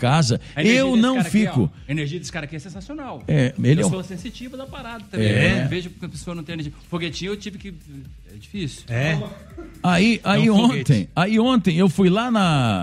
casa. Eu não fico. Aqui, a energia desse cara aqui é sensacional. Ele pessoa sensitiva da parada também. Vejo que a pessoa não tem energia. Foguetinho eu tive que... É difícil. Aí ontem eu fui lá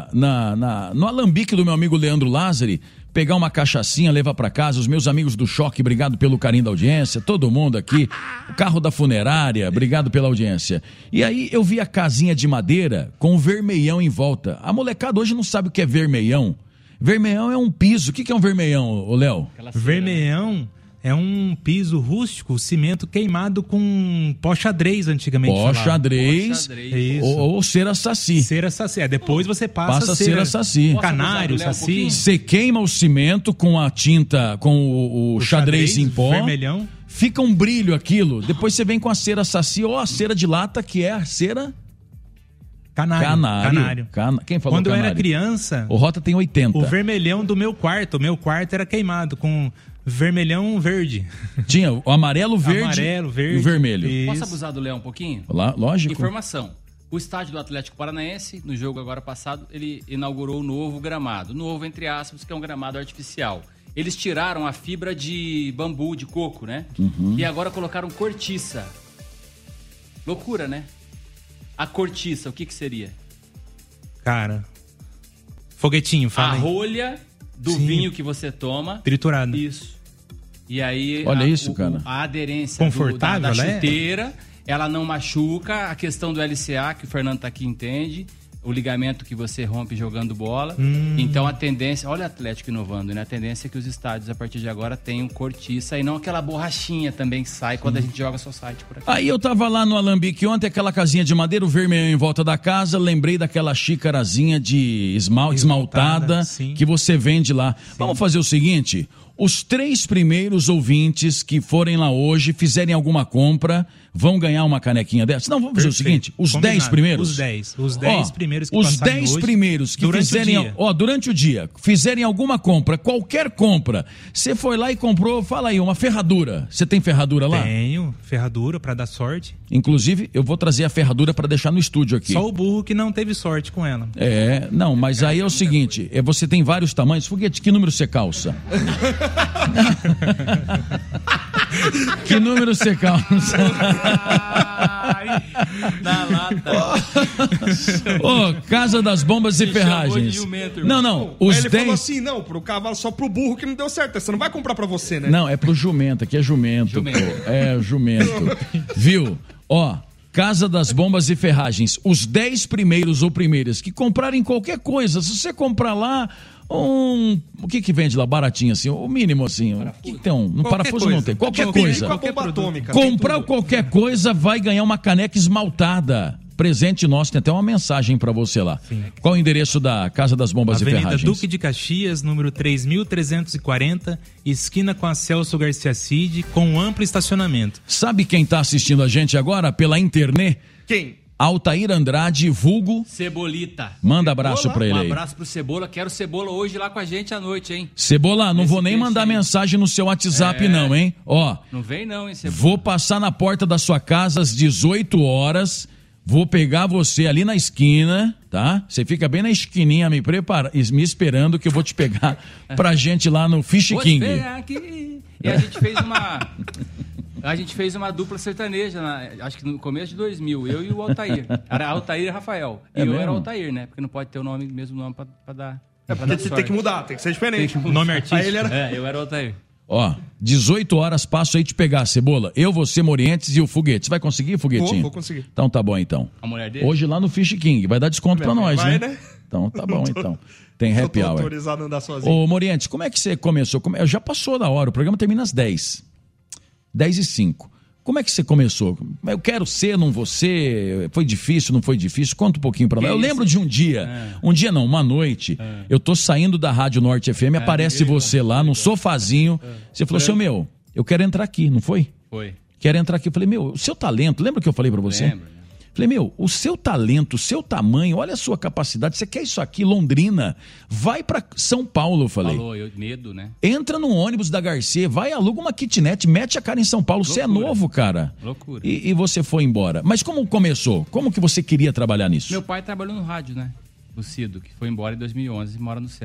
no alambique do meu amigo Leandro Lázari, pegar uma cachaçinha, levar pra casa, os meus amigos do Choque, obrigado pelo carinho da audiência, todo mundo aqui, o carro da funerária, obrigado pela audiência. E aí eu vi a casinha de madeira com o vermelhão em volta. A molecada hoje não sabe o que é vermelhão. Vermelhão é um piso. O que é um vermelhão, Léo? Vermelhão é um piso rústico, cimento queimado com pó xadrez antigamente. Pó xadrez ou cera saci. Cera saci. Depois você passa cera saci. Canário, saci. Você queima o cimento com a tinta, com o xadrez em pó. Vermelhão. Fica um brilho aquilo. Depois você vem com a cera saci ou a cera de lata, que é a cera... Canário. Quem falou Quando canário? eu era criança... O Rota tem 80. O vermelhão do meu quarto. O meu quarto era queimado com... vermelhão verde. Tinha o amarelo, verde e o vermelho. Isso. Posso abusar do Léo um pouquinho? Lógico. Informação. O estádio do Atlético Paranaense, no jogo agora passado, ele inaugurou o novo gramado. Novo, entre aspas, que é um gramado artificial. Eles tiraram a fibra de bambu, de coco, né? E agora colocaram cortiça. Loucura, né? A cortiça, o que seria? Cara, foguetinho, fala aí. A rolha do vinho que você toma. Triturado. Isso. E aí, olha isso, cara. A aderência confortável, da chuteira, ela não machuca. A questão do LCA, que o Fernando tá aqui, entende. O ligamento que você rompe jogando bola. Então a tendência, olha o Atlético inovando, né? A tendência é que os estádios a partir de agora tenham cortiça e não aquela borrachinha também que sai quando a gente joga society por aqui. Aí eu tava lá no alambique ontem, aquela casinha de madeira, o vermelhão em volta da casa, lembrei daquela xícarazinha de esmaltada que você vende lá. Vamos fazer o seguinte, os 3 primeiros ouvintes que forem lá hoje, fizerem alguma compra, vão ganhar uma canequinha dessa. Não, vamos fazer o seguinte, os 10 primeiros. Os 10 primeiros que os 10 hoje, primeiros que fizerem, durante o dia, fizerem alguma compra, qualquer compra, você foi lá e comprou, fala aí, uma ferradura. Você tem ferradura lá? Tenho, ferradura pra dar sorte. Inclusive, eu vou trazer a ferradura pra deixar no estúdio aqui. Só o burro que não teve sorte com ela. Não, mas aí é o seguinte, você tem vários tamanhos. Foguete, que número você calça? Que número você calça? Na lata. Casa das Bombas e Ferragens. Não, os ele 10... falou assim, não, pro cavalo, só pro burro que não deu certo. Você não vai comprar pra você, né? Não, é pro jumento, aqui é jumento. Jumento. Viu? Casa das Bombas e Ferragens. Os 10 primeiros ou primeiras que comprarem qualquer coisa, se você comprar lá o que vende lá baratinho assim, o mínimo assim, parafuso não tem, qualquer coisa. Comprar qualquer coisa vai ganhar uma caneca esmaltada. Presente nosso, tem até uma mensagem pra você lá. Sim. Qual o endereço da Casa das Bombas e Ferragens? Avenida Duque de Caxias, número 3.340, esquina com a Celso Garcia Cid, com amplo estacionamento. Sabe quem tá assistindo a gente agora pela internet? Quem? Altair Andrade, vulgo Cebolita. Manda abraço pra ele aí. Um abraço pro Cebola, quero Cebola hoje lá com a gente à noite, hein? Cebola, não vou nem mandar mensagem no seu WhatsApp não, hein? Não vem não, hein, Cebola? Vou passar na porta da sua casa às 18 horas, vou pegar você ali na esquina, tá? Você fica bem na esquininha me esperando que eu vou te pegar pra gente lá no Fish King. E a gente fez uma dupla sertaneja, acho que no começo de 2000, eu e o Altair. Era Altair e Rafael. E eu era Altair, né? Porque não pode ter o mesmo nome pra dar. Porque tem que mudar, tem que ser diferente. Nome artístico. Eu era o Altair. 18 horas passo aí te pegar, Cebola. Eu, você, Morientes e o Foguete. Você vai conseguir, Foguetinho? Vou conseguir. Então tá bom, então. A mulher dele? Hoje lá no Fish King. Vai dar desconto pra nós, né? Então tá bom, então. Tem happy hour. Autorizado a andar sozinho. Ô, Morientes, como é que você começou? Já passou da hora, o programa termina às 10h05. Como é que você começou? Eu quero ser, não vou ser? Foi difícil, não foi difícil? Conta um pouquinho pra nós. Eu lembro de uma noite, eu tô saindo da Rádio Norte FM, aparece você lá no sofazinho, você falou assim, eu quero entrar aqui, não foi? Foi. Quero entrar aqui. Eu falei, o seu talento, lembra que eu falei pra você? Lembro. Falei, o seu talento, o seu tamanho, olha a sua capacidade, você quer isso aqui, Londrina, vai pra São Paulo, eu falei. Medo, né? Entra no ônibus da Garcia, vai, aluga uma kitnet, mete a cara em São Paulo, você é novo, cara. Loucura. E você foi embora. Mas como começou? Como que você queria trabalhar nisso? Meu pai trabalhou no rádio, né? O Cido, que foi embora em 2011 e mora no céu.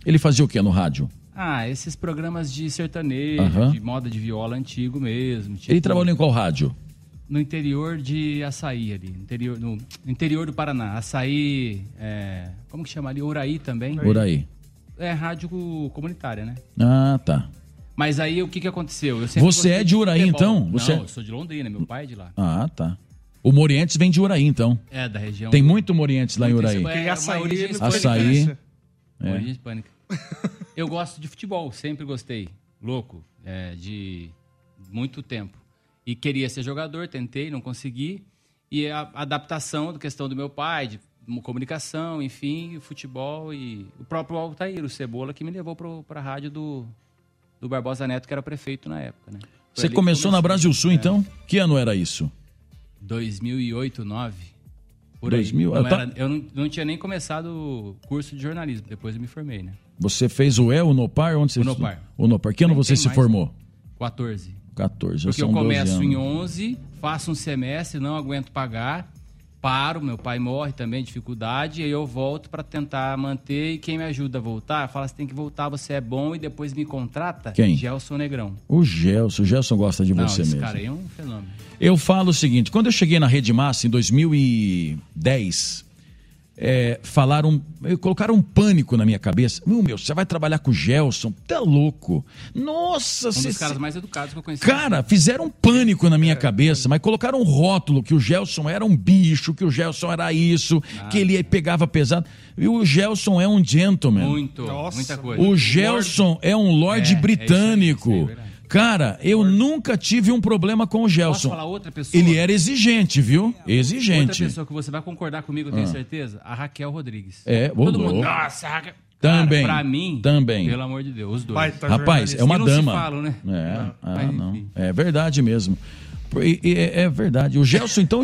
Ele fazia o que no rádio? Esses programas de sertanejo, de moda de viola antigo mesmo. Tipo, ele trabalhou em qual rádio? No interior de Açaí ali, no interior do Paraná. Açaí, como que chama ali? Uraí também. Uraí. É rádio comunitária, né? Ah, tá. Mas aí o que aconteceu? Você é de Uraí, então? Não, eu sou de Londrina, meu pai é de lá. Ah, tá. O Morientes vem de Uraí, então. É, da região. Tem muito Morientes lá em Uraí. Açaí. Origem hispânica. Eu gosto de futebol, sempre gostei. Louco, de muito tempo. E queria ser jogador, tentei, não consegui. E a adaptação da questão do meu pai, de comunicação, enfim, futebol e o próprio Altair, o Cebola, que me levou para a rádio do Barbosa Neto, que era prefeito na época, né? Você começou na Brasil Sul, então? Que ano era isso? 2008, 2009. Por 2000, aí. Eu não tinha nem começado o curso de jornalismo, depois eu me formei, né? Você fez o Unopar? Onde você Unopar. Unopar. Que ano você se formou? 14. 14, porque eu começo em 11, faço um semestre, não aguento pagar, paro, meu pai morre também, dificuldade, e aí eu volto para tentar manter, e quem me ajuda a voltar, fala, você tem que voltar, você é bom, e depois me contrata. Quem? Gelson Negrão. O Gelson gosta de você mesmo. Esse cara aí é um fenômeno. Eu falo o seguinte, quando eu cheguei na Rede Massa em 2010, colocaram um pânico na minha cabeça. Meu, você vai trabalhar com o Gelson? Tá louco. Nossa, um dos caras mais educados que eu conheci. Cara, fizeram um pânico na minha cabeça, mas colocaram um rótulo que o Gelson era um bicho, que o Gelson era isso, que ele pegava pesado. E o Gelson é um gentleman. Muita coisa. O Gelson é um lorde britânico. Isso aí, cara, eu nunca tive um problema com o Gelson. Posso falar outra pessoa? Ele era exigente, viu? Exigente. Outra pessoa que você vai concordar comigo, eu tenho certeza? A Raquel Rodrigues. Todo mundo, nossa, Raquel. Também. Cara, pra mim, também. Pelo amor de Deus, os dois. Rapaz, é uma não dama. Se falam, né? Não. É verdade mesmo. É verdade. O Gelson, então...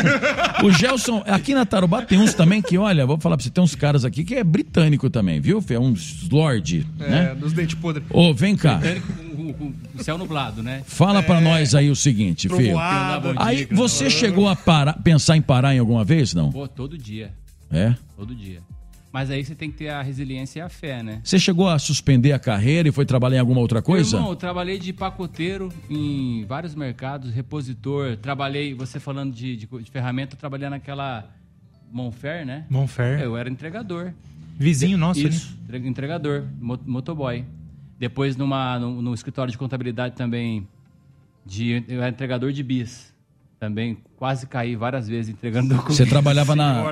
o Gelson, aqui na Tarobá tem uns também que, olha, vou falar pra você, tem uns caras aqui que é britânico também, viu? É uns lord, né? Dos dentes podres. Ô, vem cá. Britânico com o céu nublado, né? Fala pra nós aí o seguinte, filho. Aí você chegou a pensar em parar em alguma vez, não? Pô, todo dia. É? Todo dia. Mas aí você tem que ter a resiliência e a fé, né? Você chegou a suspender a carreira e foi trabalhar em alguma outra coisa? Irmão, eu trabalhei de pacoteiro em vários mercados, repositor. Trabalhei, você falando de ferramenta, eu trabalhei naquela Monfer, né? Monfer. Eu era entregador. Vizinho nosso, Isso, entregador, motoboy. Depois no escritório de contabilidade também, eu era entregador de bis. Também quase caí várias vezes entregando documentos. Você trabalhava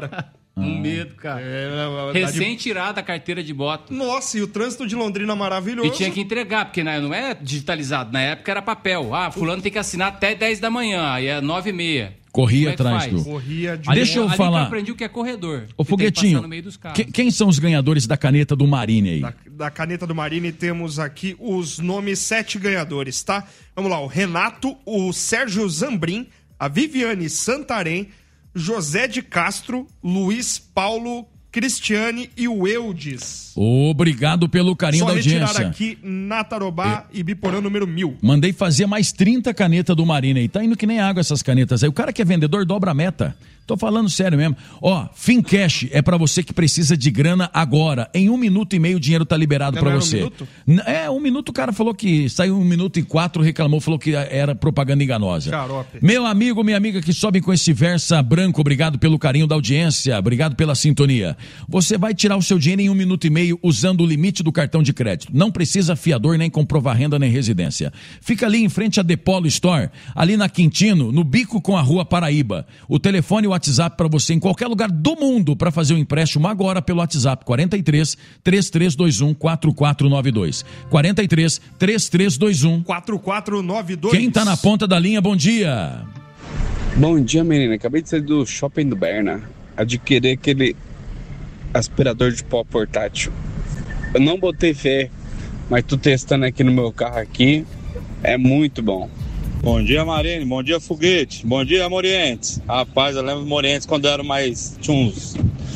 Um medo, cara. Recém-tirada a carteira de moto. Nossa, e o trânsito de Londrina maravilhoso. E tinha que entregar, porque não é digitalizado. Na época era papel. Fulano tem que assinar até 10 da manhã, aí é 9h30. Corria atrás do... Deixa eu falar. Eu aprendi o que é corredor. Ô, Foguetinho, no meio dos carros. Quem são os ganhadores da caneta do Marine aí? Da caneta do Marine temos aqui os nomes 7 ganhadores, tá? Vamos lá, o Renato, o Sérgio Zambrim, a Viviane Santarém, José de Castro, Luiz Paulo, Cristiane e o Eudes. Obrigado pelo carinho da audiência. Só retirar aqui na Tarobá e Biporã número 1000. Mandei fazer mais 30 canetas do Marine aí. Tá indo que nem água essas canetas aí. O cara que é vendedor dobra a meta. Tô falando sério mesmo. Ó, Fincash é pra você que precisa de grana agora. Em 1 minuto e meio o dinheiro tá liberado pra você. 1 minuto? 1 minuto o cara falou que saiu 1 minuto e 4, reclamou, falou que era propaganda enganosa. Xarope. Meu amigo, minha amiga que sobem com esse Versa branco, obrigado pelo carinho da audiência, obrigado pela sintonia. Você vai tirar o seu dinheiro em 1 minuto e meio usando o limite do cartão de crédito. Não precisa fiador, nem comprovar renda, nem residência. Fica ali em frente à Depolo Store, ali na Quintino, no bico com a Rua Paraíba. O telefone e o WhatsApp para você em qualquer lugar do mundo para fazer o empréstimo agora pelo WhatsApp 43 3321 4492. 43 3321 4492. Quem tá na ponta da linha, bom dia. Bom dia, menina. Acabei de sair do shopping do Berna. Adquiri aquele aspirador de pó portátil. Eu não botei fé, mas tô testando aqui no meu carro aqui. É muito bom. Bom dia, Marine. Bom dia, Foguete. Bom dia, Morientes. Rapaz, eu lembro do Morientes quando eu era tinha uns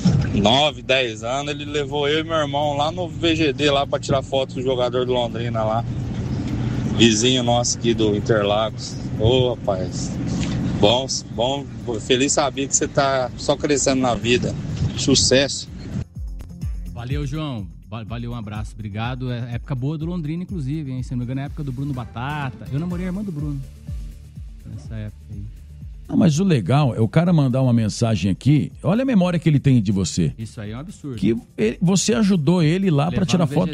9, 10 anos. Ele levou eu e meu irmão lá no VGD lá pra tirar foto do jogador do Londrina lá. Vizinho nosso aqui do Interlagos. Ô, rapaz. Bom. Feliz saber que você tá só crescendo na vida. Sucesso. Valeu, João. Valeu, um abraço, obrigado. É época boa do Londrina, inclusive, hein? Se não me engano, é a época do Bruno Batata. Eu namorei a irmã do Bruno nessa época aí. Não, mas o legal é o cara mandar uma mensagem aqui. Olha a memória que ele tem de você. Isso aí é um absurdo. Que você ajudou ele lá pra tirar foto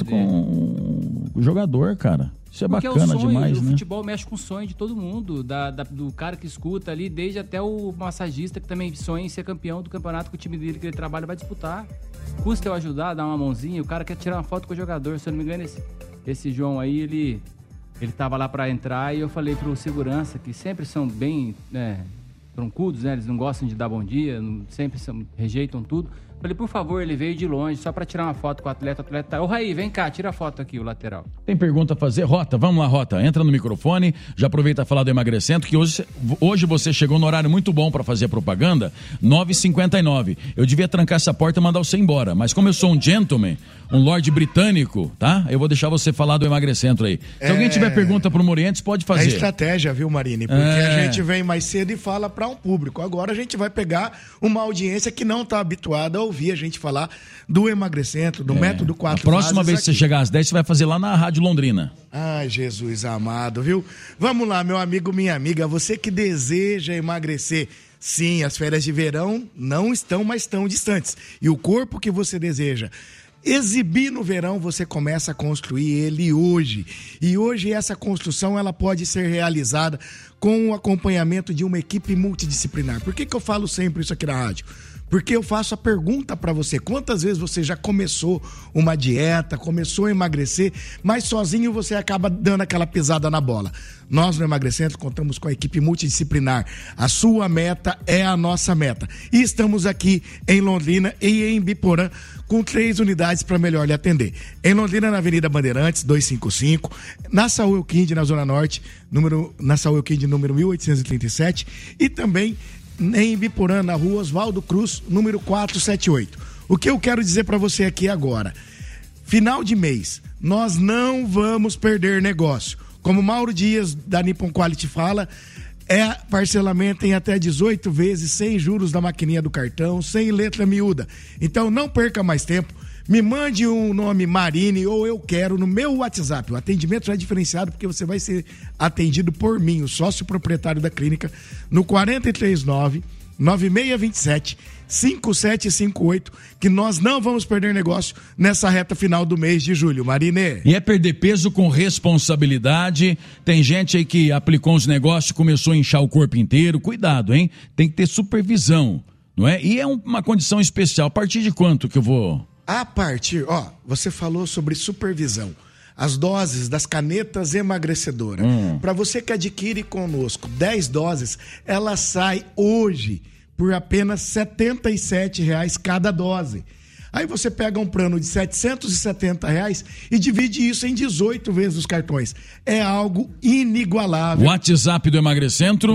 com o jogador, cara. Isso é porque bacana é o sonho, demais, né? O futebol mexe com o sonho de todo mundo, do cara que escuta ali, desde até o massagista que também sonha em ser campeão do campeonato que o time dele que ele trabalha vai disputar. Custa eu ajudar, dar uma mãozinha, o cara quer tirar uma foto com o jogador. Se eu não me engano, esse João aí, ele tava lá pra entrar e eu falei pro segurança, que sempre são bem, troncudos, né? Eles não gostam de dar bom dia, sempre rejeitam tudo. Falei, por favor, ele veio de longe só pra tirar uma foto com o atleta. O atleta tá... Ô, Raí, vem cá, tira a foto aqui, o lateral. Tem pergunta a fazer? Rota, vamos lá, Rota. Entra no microfone, já aproveita a falar do Emagrecendo, que hoje você chegou no horário muito bom pra fazer a propaganda, 9h59. Eu devia trancar essa porta e mandar você embora, mas como eu sou um gentleman, um lorde britânico, tá? Eu vou deixar você falar do Emagrecendo aí. Se alguém tiver pergunta pro Morientes, pode fazer. É estratégia, viu, Marini? Porque a gente vem mais cedo e fala para um público. Agora a gente vai pegar uma audiência que não tá habituada a ouvir a gente falar do Emagrecendo, do método 4 A próxima vez que você chegar às 10, você vai fazer lá na Rádio Londrina. Ai, Jesus amado, viu? Vamos lá, meu amigo, minha amiga, você que deseja emagrecer. Sim, as férias de verão não estão mais tão distantes. E o corpo que você deseja exibir no verão, você começa a construir ele hoje. E hoje essa construção ela pode ser realizada com o acompanhamento de uma equipe multidisciplinar. Por que eu falo sempre isso aqui na rádio? Porque eu faço a pergunta para você, quantas vezes você já começou uma dieta, começou a emagrecer, mas sozinho você acaba dando aquela pisada na bola. Nós no Emagrecendo contamos com a equipe multidisciplinar. A sua meta é a nossa meta. E estamos aqui em Londrina e em Biporã com 3 unidades para melhor lhe atender. Em Londrina, na Avenida Bandeirantes, 255, na Saúl Quinde, na Zona Norte, na Saúl Quinde, número 1837, e também em Biporã, na Rua Oswaldo Cruz, número 478. O que eu quero dizer para você aqui agora? Final de mês, nós não vamos perder negócio. Como Mauro Dias, da Nippon Quality, fala, é parcelamento em até 18 vezes, sem juros da maquininha do cartão, sem letra miúda. Então não perca mais tempo. Me mande um nome Marini ou eu quero no meu WhatsApp. O atendimento já é diferenciado porque você vai ser atendido por mim, o sócio proprietário da clínica, no 439-9627-5758, que nós não vamos perder negócio nessa reta final do mês de julho, Marini. E é perder peso com responsabilidade. Tem gente aí que aplicou uns negócios, começou a inchar o corpo inteiro. Cuidado, hein? Tem que ter supervisão, não é? E é uma condição especial. A partir de quanto que eu vou... você falou sobre supervisão. As doses das canetas emagrecedoras. Para você que adquire conosco 10 doses, ela sai hoje por apenas R$ 77,00 cada dose. Aí você pega um plano de R$ 770,00 e divide isso em 18 vezes os cartões. É algo inigualável. WhatsApp do Emagrecentro.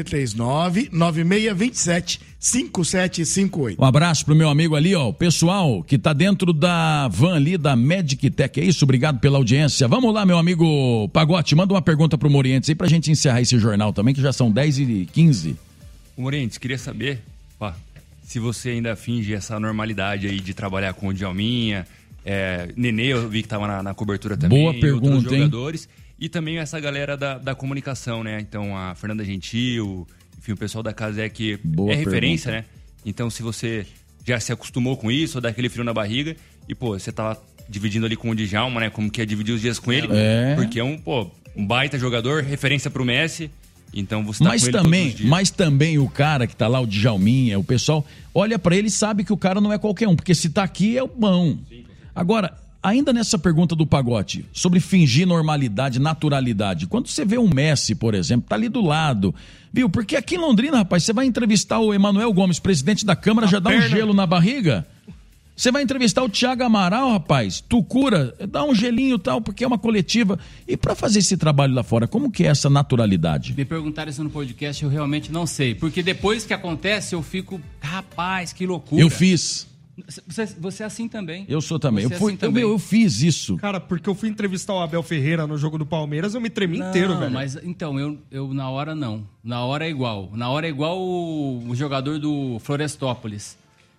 439-9627-5758. Um abraço pro meu amigo ali, ó, o pessoal que tá dentro da van ali da Medic Tech. É isso, obrigado pela audiência. Vamos lá, meu amigo Pagote, manda uma pergunta pro Morientes aí pra gente encerrar esse jornal também, que já são 10h15. O Morientes, queria saber, se você ainda finge essa normalidade aí de trabalhar com o Djalminha, Nenê, eu vi que tava na cobertura também. Boa pergunta, outros jogadores, hein? E também essa galera da comunicação, né? Então, a Fernanda Gentil, enfim, o pessoal da casa que é referência, né? Então, se você já se acostumou com isso, ou dá aquele frio na barriga, e, você tava dividindo ali com o Djalma, né? Como que é dividir os dias com ele. Porque é um baita jogador, referência pro Messi. Então você tá com ele todos os dias. Mas também o cara que tá lá, o Djalminha, o pessoal, olha pra ele e sabe que o cara não é qualquer um, porque se tá aqui é o bom. Agora, ainda nessa pergunta do Pagote, sobre fingir normalidade, naturalidade, quando você vê um Messi, por exemplo, tá ali do lado, viu? Porque aqui em Londrina, rapaz, você vai entrevistar o Emanuel Gomes, presidente da Câmara, já dá um gelo na barriga. Você vai entrevistar o Thiago Amaral, rapaz, Tucura, dá um gelinho e tal, porque é uma coletiva. E para fazer esse trabalho lá fora, como que é essa naturalidade? Me perguntaram isso no podcast, eu realmente não sei. Porque depois que acontece, eu fico, rapaz, que loucura. Eu fiz. Você é assim também. Eu sou também. Eu fiz isso. Cara, porque eu fui entrevistar o Abel Ferreira no jogo do Palmeiras, eu me tremi inteiro, velho. Mas então, eu na hora não. Na hora é igual. Na hora é igual o jogador do Florestópolis.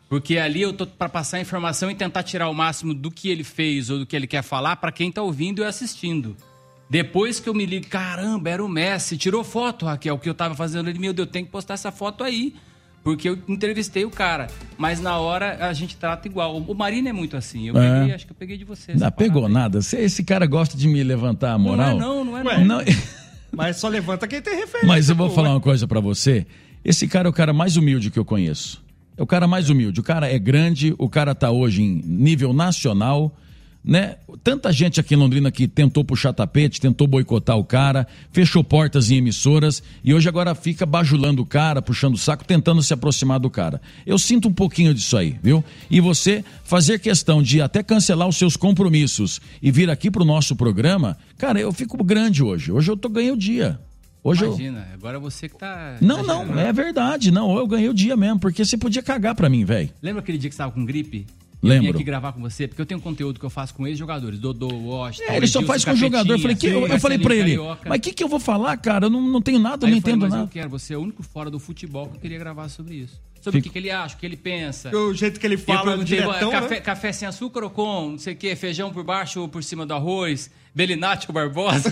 Porque ali eu tô para passar a informação e tentar tirar o máximo do que ele fez ou do que ele quer falar para quem tá ouvindo e assistindo. Depois que eu me ligo, caramba, era o Messi, tirou foto, Raquel, o que eu tava fazendo ali, meu Deus, eu tenho que postar essa foto aí, porque eu entrevistei o cara. Mas na hora a gente trata igual. O Marinho é muito assim, acho que eu peguei de você. Não pegou nada. Esse cara gosta de me levantar a moral? Não é não. Mas só levanta quem tem referência. Mas eu vou falar uma coisa pra você. Esse cara é o cara mais humilde que eu conheço. É o cara mais humilde. O cara é grande, o cara tá hoje em nível nacional, né? Tanta gente aqui em Londrina que tentou puxar tapete, tentou boicotar o cara, fechou portas em emissoras e hoje agora fica bajulando o cara, puxando o saco, tentando se aproximar do cara. Eu sinto um pouquinho disso aí, viu? E você fazer questão de até cancelar os seus compromissos e vir aqui pro nosso programa, cara, eu fico grande hoje. Hoje eu ganhei o dia. Imagina, agora você que tá... Não, é verdade. Não, eu ganhei o dia mesmo, porque você podia cagar pra mim, velho. Lembra aquele dia que você tava com gripe? Lembro. Eu vim aqui gravar com você, porque eu tenho um conteúdo que eu faço com ex-jogadores, Dodô, Washington... Ele só faz com o jogador. Eu falei pra ele, mas o que eu vou falar, cara? Eu não tenho nada, eu não entendo nada. Você é o único fora do futebol que eu queria gravar sobre isso. Sobre o que ele acha, o que ele pensa. O jeito que ele fala diretão, café sem açúcar ou com, não sei o quê, feijão por baixo ou por cima do arroz, Belinati ou Barbosa.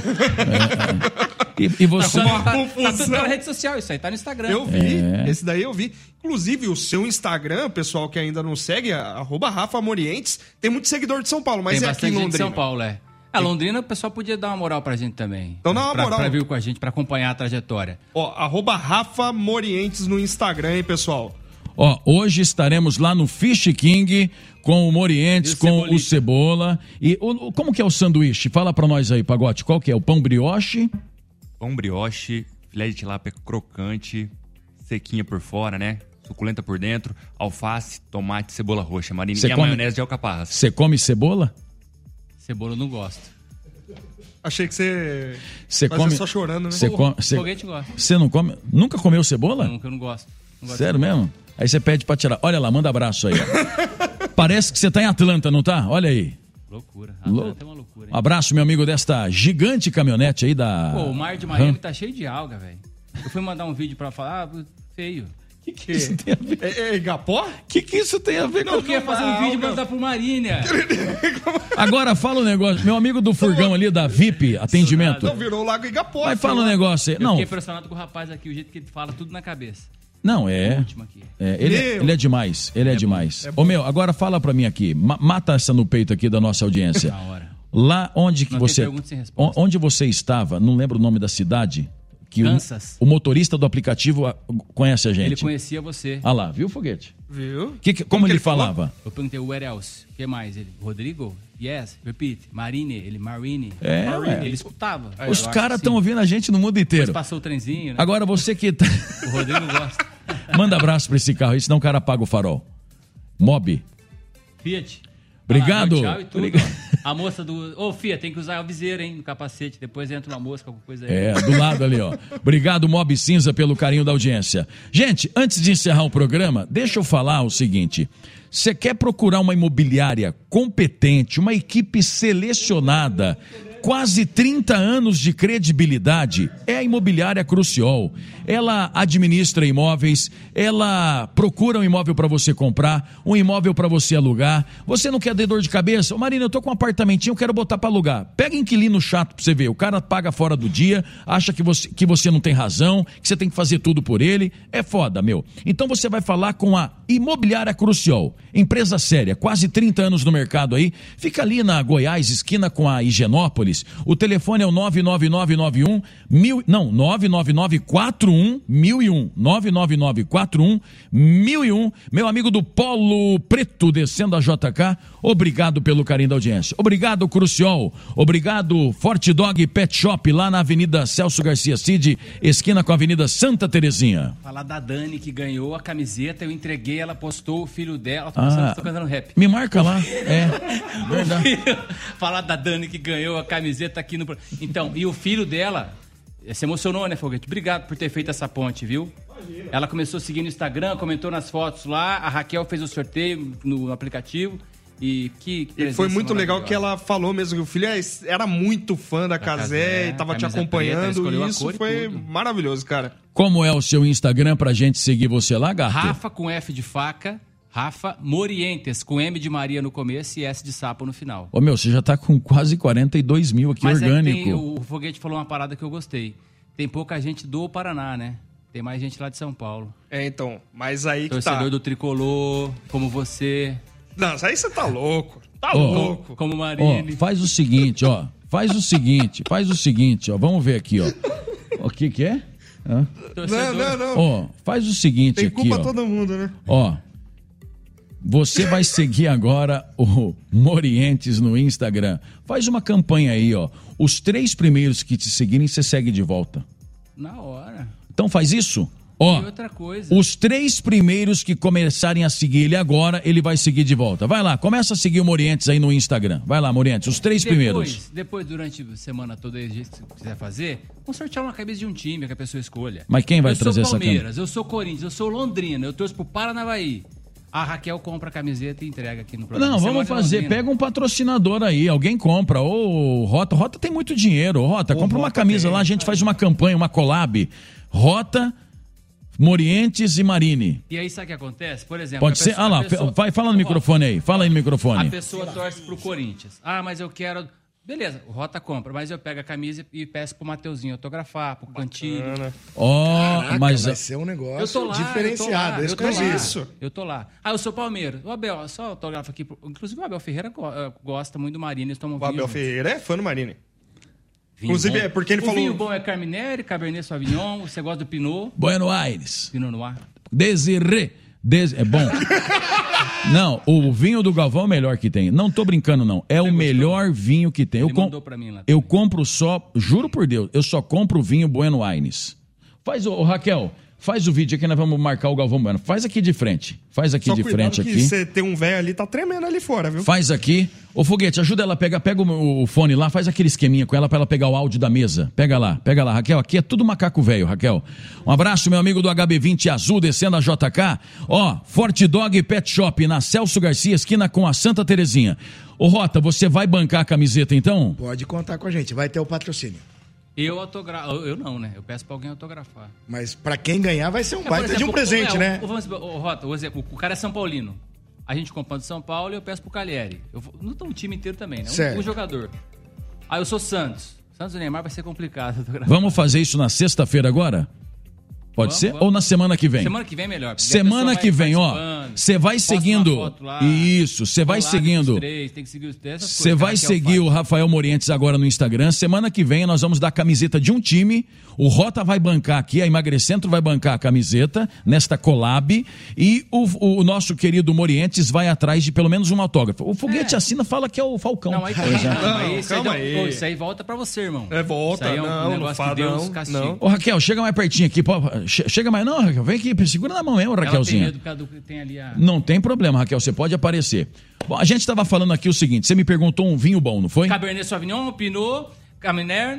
E você... Tá tudo na rede social, isso aí tá no Instagram. Eu vi, esse daí eu vi. Inclusive, o seu Instagram, pessoal que ainda não segue, @Rafa Morientes, tem muito seguidor de São Paulo, mas tem aqui em Londrina. De São Paulo, A Londrina, o pessoal podia dar uma moral pra gente também. Então dá uma moral. Pra vir com a gente, pra acompanhar a trajetória. @Rafa Morientes no Instagram, hein, pessoal? Hoje estaremos lá no Fish King com o Morientes, com o Cebola. E como que é o sanduíche? Fala pra nós aí, Pagote, qual que é? O pão brioche? Pão brioche, filé de tilápia crocante, sequinha por fora, né? Suculenta por dentro, alface, tomate, cebola roxa, marinha a maionese de alcaparras. Você come cebola? Cebola eu não gosto. Achei que você come só chorando, né? Foguete gosta. Você não come? Nunca comeu cebola? Nunca, eu não gosto. Sério mesmo? Aí você pede pra tirar. Olha lá, manda abraço aí. Parece que você tá em Atlanta, não tá? Olha aí. Loucura. Atlanta é uma loucura. Um abraço, meu amigo, desta gigante caminhonete aí da... O mar de Miami tá cheio de alga, velho. Eu fui mandar um vídeo pra falar, feio. Que isso tem a ver? É Igapó? Que isso tem a ver com... Eu queria fazer um vídeo pra mandar pro Marília. Agora fala um negócio. Meu amigo do furgão ali, da VIP, atendimento. Não, virou o Lago Igapó. Mas fala um negócio aí. Eu fiquei impressionado com o rapaz aqui, o jeito que ele fala, tudo na cabeça. Não, ele é demais, ele é demais. Agora fala pra mim aqui, mata essa no peito aqui da nossa audiência. Na hora. Lá onde você estava, não lembro o nome da cidade, que Kansas. O motorista do aplicativo conhece a gente. Ele conhecia você. Ah lá, viu, Foguete? Viu? Como ele falava? Eu perguntei, where else? O que mais? Ele, Rodrigo? Yes, repeat. Marine, ele, Marine. Ele escutava. Os caras estão ouvindo a gente no mundo inteiro. Depois passou o trenzinho, né? Agora você que... O Rodrigo gosta. Manda abraço pra esse carro aí, senão o cara apaga o farol. Mob. Fiat. Obrigado. Tchau e tudo. A moça do... Fia, tem que usar o viseiro, hein, no capacete. Depois entra uma mosca, alguma coisa aí. Do lado ali, ó. Obrigado, Mob Cinza, pelo carinho da audiência. Gente, antes de encerrar o programa, deixa eu falar o seguinte. Você quer procurar uma imobiliária competente, uma equipe selecionada, quase 30 anos de credibilidade, é a Imobiliária Cruciol. Ela administra imóveis, ela procura um imóvel para você comprar, um imóvel para você alugar. Você não quer ter dor de cabeça? Ô Marina, eu tô com um apartamentinho, eu quero botar para alugar. Pega inquilino chato pra você ver. O cara paga fora do dia, acha que você não tem razão, que você tem que fazer tudo por ele. É foda, meu. Então você vai falar com a Imobiliária Cruciol. Empresa séria, quase 30 anos no mercado aí. Fica ali na Goiás, esquina com a Higienópolis. O telefone é o 99941 99941 1001. 99941 1001. Meu amigo do Polo Preto, descendo a JK, obrigado pelo carinho da audiência. Obrigado, Cruciol. Obrigado, Forte Dog Pet Shop, lá na Avenida Celso Garcia Cid, esquina com a Avenida Santa Terezinha. Falar da Dani que ganhou a camiseta, eu entreguei, ela postou o filho dela. Tô cantando rap. Me marca lá. Verdade. Falar da Dani que ganhou a camiseta aqui no... Então, e o filho dela se emocionou, né, Foguete? Obrigado por ter feito essa ponte, viu? Ela começou a seguir no Instagram, comentou nas fotos lá, a Raquel fez o sorteio no aplicativo e foi muito legal que ela falou mesmo que o filho era muito fã da Cazé e tava te acompanhando, e isso foi maravilhoso, cara. Como é o seu Instagram pra gente seguir você lá, gato? Rafa com F de faca, Rafa Morientes, com M de Maria no começo e S de sapo no final. Ô, meu, você já tá com quase 42 mil aqui, mas orgânico. O Foguete falou uma parada que eu gostei. Tem pouca gente do Paraná, né? Tem mais gente lá de São Paulo. Então, mas aí que Torcedor do Tricolor, como você. Não, aí você tá louco. Tá louco. Como Marília. Faz o seguinte, ó. Faz o seguinte, ó. Vamos ver aqui, ó. O que é? Não. Ó, faz o seguinte tem aqui, ó. Tem culpa todo mundo, né? Ó. Você vai seguir agora o Morientes no Instagram. Faz uma campanha aí, ó. Os 3 primeiros que te seguirem, você segue de volta. Na hora. Então faz isso. Ó, e outra coisa. Os 3 primeiros que começarem a seguir ele agora, ele vai seguir de volta. Vai lá, começa a seguir o Morientes aí no Instagram. Vai lá, Morientes, os 3 primeiros. Depois, durante a semana toda, se quiser fazer, vamos sortear uma camisa de um time que a pessoa escolha. Mas quem vai trazer essa camisa? Eu sou Palmeiras, eu sou Corinthians, eu sou Londrina, eu torço pro Paranavaí. A Raquel compra a camiseta e entrega aqui no programa. Não, vamos fazer. Pega um patrocinador aí, alguém compra. Ô, Rota. Rota tem muito dinheiro. Rota, compra uma camisa lá, a gente faz uma campanha, uma collab. Rota, Morientes e Marini. E aí sabe o que acontece? Por exemplo... Pode ser? Vai, fala no microfone aí. Fala aí no microfone. A pessoa torce pro Corinthians. Ah, mas eu quero... Beleza, o Rota compra, mas eu pego a camisa e peço pro Mateuzinho autografar, pro Cantilho. Mas vai ser um negócio diferenciado. Eu tô lá. Ah, eu sou Palmeiras. O Abel, só autógrafo aqui. Inclusive o Abel Ferreira gosta muito do Marini. O Abel Ferreira é fã do Marini. Inclusive, é porque ele falou... O vinho bom é Carminelli, Cabernet Sauvignon, você gosta do Pinot? Buenos Aires. Pinot Noir. Desirê. É bom. Não, o vinho do Galvão é o melhor que tem. Não tô brincando, não. É o melhor vinho que tem. Ele mandou pra mim lá. Eu compro só, juro por Deus, eu só compro vinho Buenos Aires. Faz, Raquel, faz o vídeo aqui, nós vamos marcar o Galvão Bueno. Faz aqui de frente. Faz aqui só de frente aqui. Você tem um velho ali, tá tremendo ali fora, viu? Faz aqui. Ô, Foguete, ajuda ela, pega o fone lá, faz aquele esqueminha com ela pra ela pegar o áudio da mesa. Pega lá, Raquel. Aqui é tudo macaco velho, Raquel. Um abraço, meu amigo do HB20 Azul, descendo a JK. Ó, Forte Dog Pet Shop, na Celso Garcia, esquina com a Santa Terezinha. Ô, Rota, você vai bancar a camiseta, então? Pode contar com a gente, vai ter o patrocínio. Eu autografo. Eu não, né? Eu peço pra alguém autografar. Mas pra quem ganhar vai ser um baita de um presente, né? Rota, o cara é São Paulino. A gente compra de São Paulo e eu peço pro Cagliari. Não tô um time inteiro também, né? Um jogador. Aí eu sou Santos. Santos e Neymar vai ser complicado autografar. Vamos fazer isso na sexta-feira agora? Pode ser? Ou na semana que vem? Semana que vem é melhor. Semana que vem, ó. Você vai seguindo. Isso, você vai seguindo. Você vai seguir o Rafael Morientes agora no Instagram. Semana que vem nós vamos dar a camiseta de um time. O Rota vai bancar aqui, a Emagrecentro vai bancar a camiseta nesta collab. E o nosso querido Morientes vai atrás de pelo menos um autógrafo. O Foguete assina, fala que é o Falcão. Não, aí calma aí. Isso aí volta pra você, irmão. Volta. Isso aí um negócio que Deus castiga. Ô, Raquel, chega mais pertinho aqui. Chega mais, não, Raquel, vem aqui, segura na mão mesmo, Raquelzinha. Tem ali a... Não tem problema, Raquel, você pode aparecer. Bom, a gente estava falando aqui o seguinte, você me perguntou um vinho bom, não foi? Cabernet Sauvignon, Pinot, Carminelli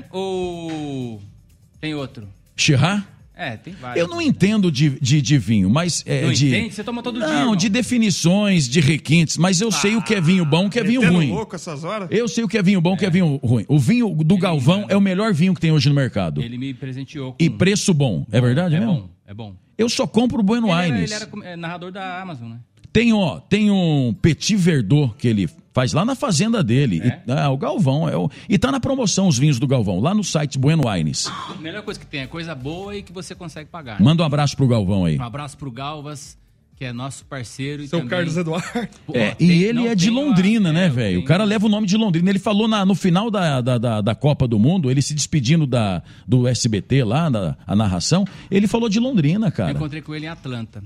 ou tem outro? Chirá? Tem vários. Eu não entendo de vinho, mas... Não entende? Você toma todo dia, Não, de definições, de requintes, mas eu sei o que é vinho bom, o que é vinho ruim. Louco essas horas? Eu sei o que é vinho bom, o que é vinho ruim. O vinho do Galvão é o melhor vinho que tem hoje no mercado. Ele me presenteou com... E preço bom, é verdade mesmo? É bom. Eu só compro o Buenos Aires. Ele era narrador da Amazon, né? Tem um Petit Verdot que ele faz lá na fazenda dele. O Galvão. E tá na promoção os vinhos do Galvão, lá no site Buenos Aires. A melhor coisa que tem é coisa boa e que você consegue pagar. Manda um abraço pro Galvão aí. Um abraço pro Galvas, que é nosso parceiro. E Seu também... Carlos Eduardo. Ele é de Londrina, né, velho? O cara leva o nome de Londrina. Ele falou no final da Copa do Mundo, ele se despedindo do SBT lá, a narração, ele falou de Londrina, cara. Eu encontrei com ele em Atlanta.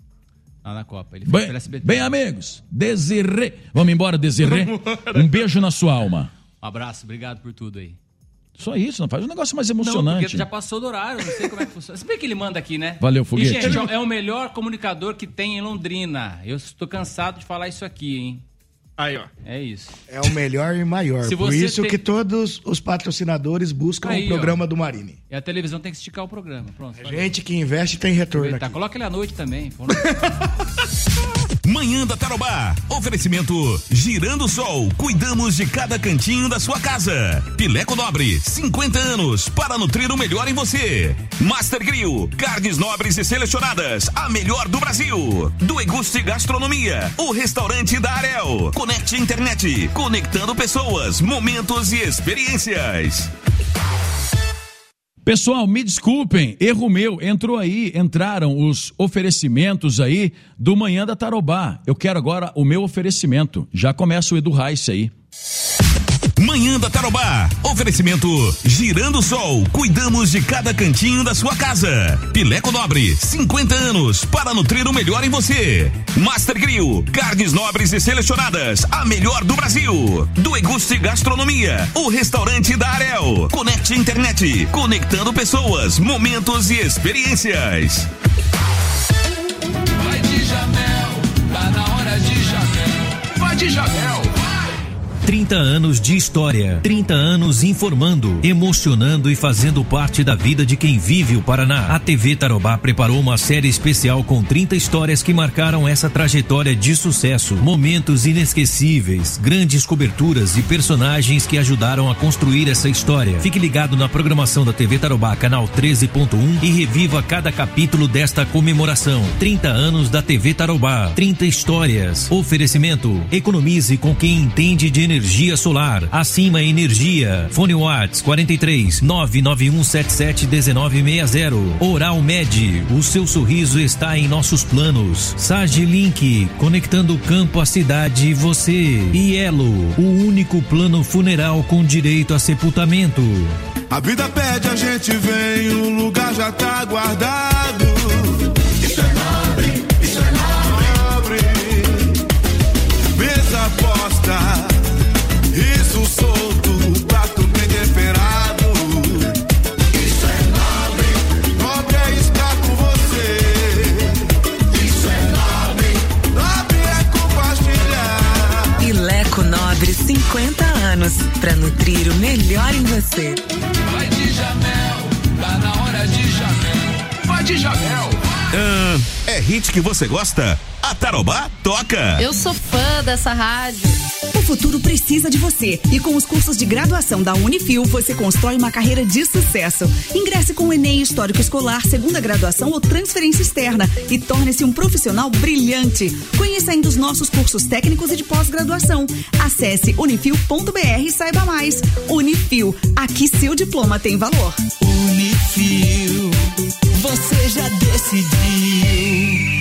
Lá na Copa. Ele foi pela SBT. Bem, amigos, Desirê. Vamos embora, Desirê? Um beijo na sua alma. Um abraço, obrigado por tudo aí. Só isso, não faz um negócio mais emocionante. Não, porque já passou do horário, não sei como é que funciona. Se bem que ele manda aqui, né? Valeu, Foguete. E, gente, é o melhor comunicador que tem em Londrina. Eu estou cansado de falar isso aqui, hein? Aí, ó. É isso. É o melhor e maior. Por isso que todos os patrocinadores buscam o programa do Marini. E a televisão tem que esticar o programa. Pronto. Gente que investe tem retorno aqui. Coloca ele à noite também. Manhã da Tarobá. Oferecimento Girando Sol. Cuidamos de cada cantinho da sua casa. Pileco Nobre, 50 anos para nutrir o melhor em você. Master Grill, carnes nobres e selecionadas, a melhor do Brasil. Dueguste Gastronomia, o restaurante da Arel. Conecte Internet, conectando pessoas, momentos e experiências. Pessoal, me desculpem, erro meu, entraram os oferecimentos aí do Manhã da Tarobá. Eu quero agora o meu oferecimento. Já começa o Edu Reis aí. Manhã da Tarobá. Oferecimento Girando Sol. Cuidamos de cada cantinho da sua casa. Pileco Nobre, 50 anos para nutrir o melhor em você. Master Grill, carnes nobres e selecionadas, a melhor do Brasil. Dueguste Gastronomia, o restaurante da Arel. Conecte Internet, conectando pessoas, momentos e experiências. Vai de Jamel, tá na hora de Jamel. Vai de Jamel. 30 anos de história, 30 anos informando, emocionando e fazendo parte da vida de quem vive o Paraná. A TV Tarobá preparou uma série especial com 30 histórias que marcaram essa trajetória de sucesso. Momentos inesquecíveis, grandes coberturas e personagens que ajudaram a construir essa história. Fique ligado na programação da TV Tarobá, canal 13.1 e reviva cada capítulo desta comemoração. 30 anos da TV Tarobá, 30 histórias. Oferecimento, economize com quem entende de energia solar. Acima Energia. Fone Whats 43 99177 1960. Oral Med, o seu sorriso está em nossos planos. Sage Link, conectando o campo à cidade e você. E Elo, o único plano funeral com direito a sepultamento. A vida pede, a gente vem, o lugar já tá guardado. Isso é nobre, isso é nobre. Mesa posta, isso solto, prato bem temperado. Isso é nobre, nobre é estar com você. Isso é nobre, nobre é compartilhar. Pileco Nobre, 50 anos, pra nutrir o melhor em você. Vai de Jamel, tá na hora de Jamel. Vai de Jamel. É hit que você gosta? A Tarobá toca. Eu sou fã dessa rádio. O futuro precisa de você e com os cursos de graduação da Unifil você constrói uma carreira de sucesso. Ingresse com o Enem Histórico Escolar, segunda graduação ou transferência externa e torne-se um profissional brilhante. Conheça ainda os nossos cursos técnicos e de pós-graduação. Acesse unifil.br e saiba mais. Unifil, aqui seu diploma tem valor. Unifil, você já decidiu.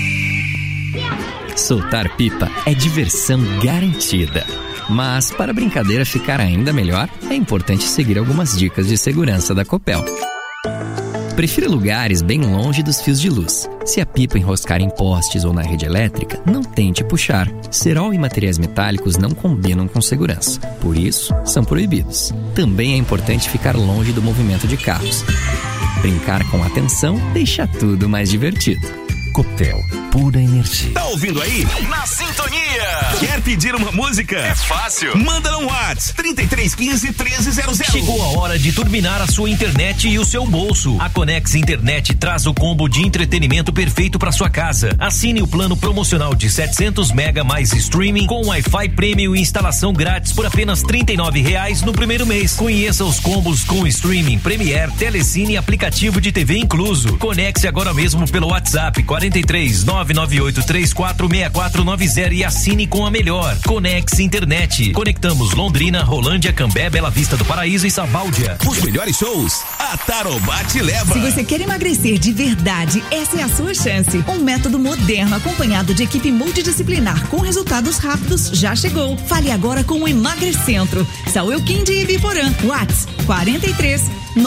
Soltar pipa é diversão garantida. Mas para a brincadeira ficar ainda melhor, é importante seguir algumas dicas de segurança da Copel. Prefira lugares bem longe dos fios de luz. Se a pipa enroscar em postes ou na rede elétrica, não tente puxar. Cerol e materiais metálicos não combinam com segurança. Por isso, são proibidos. Também é importante ficar longe do movimento de carros. Brincar com atenção deixa tudo mais divertido. Copel, pura energia. Tá ouvindo aí? Na sintonia. Quer pedir uma música? É fácil. Manda no WhatsApp 3315-1300. Chegou a hora de turbinar a sua internet e o seu bolso. A Conex Internet traz o combo de entretenimento perfeito para sua casa. Assine o plano promocional de 700 mega mais streaming com Wi-Fi Premium e instalação grátis por apenas R$ 39,00 no primeiro mês. Conheça os combos com streaming, Premiere, Telecine e aplicativo de TV incluso. Conecte agora mesmo pelo WhatsApp 43 998 34 6490 e assine com a melhor. Conex Internet. Conectamos Londrina, Rolândia, Cambé, Bela Vista do Paraíso e Sabáudia. Os melhores shows, a Tarobá te leva. Se você quer emagrecer de verdade, essa é a sua chance. Um método moderno acompanhado de equipe multidisciplinar com resultados rápidos já chegou. Fale agora com o Emagrecentro. Saúl Quinde e Biporã. WhatsApp 43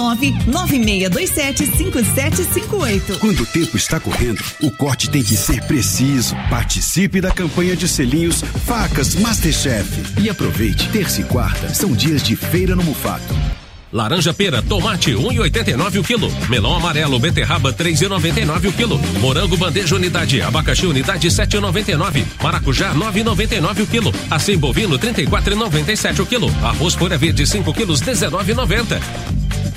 99627 5758. Quando o tempo está correndo, o corte tem que ser preciso. Participe da campanha de selinhos Facas Masterchef. E aproveite, terça e quarta são dias de feira no Mufato. Laranja pera, tomate 1,89 o quilo. Melão amarelo, beterraba 3,99 o quilo. Morango bandeja unidade, abacaxi unidade 7,99. Maracujá 9,99 o quilo. Acém bovino 34,97 o quilo. Arroz folha verde 5 quilos 19,90.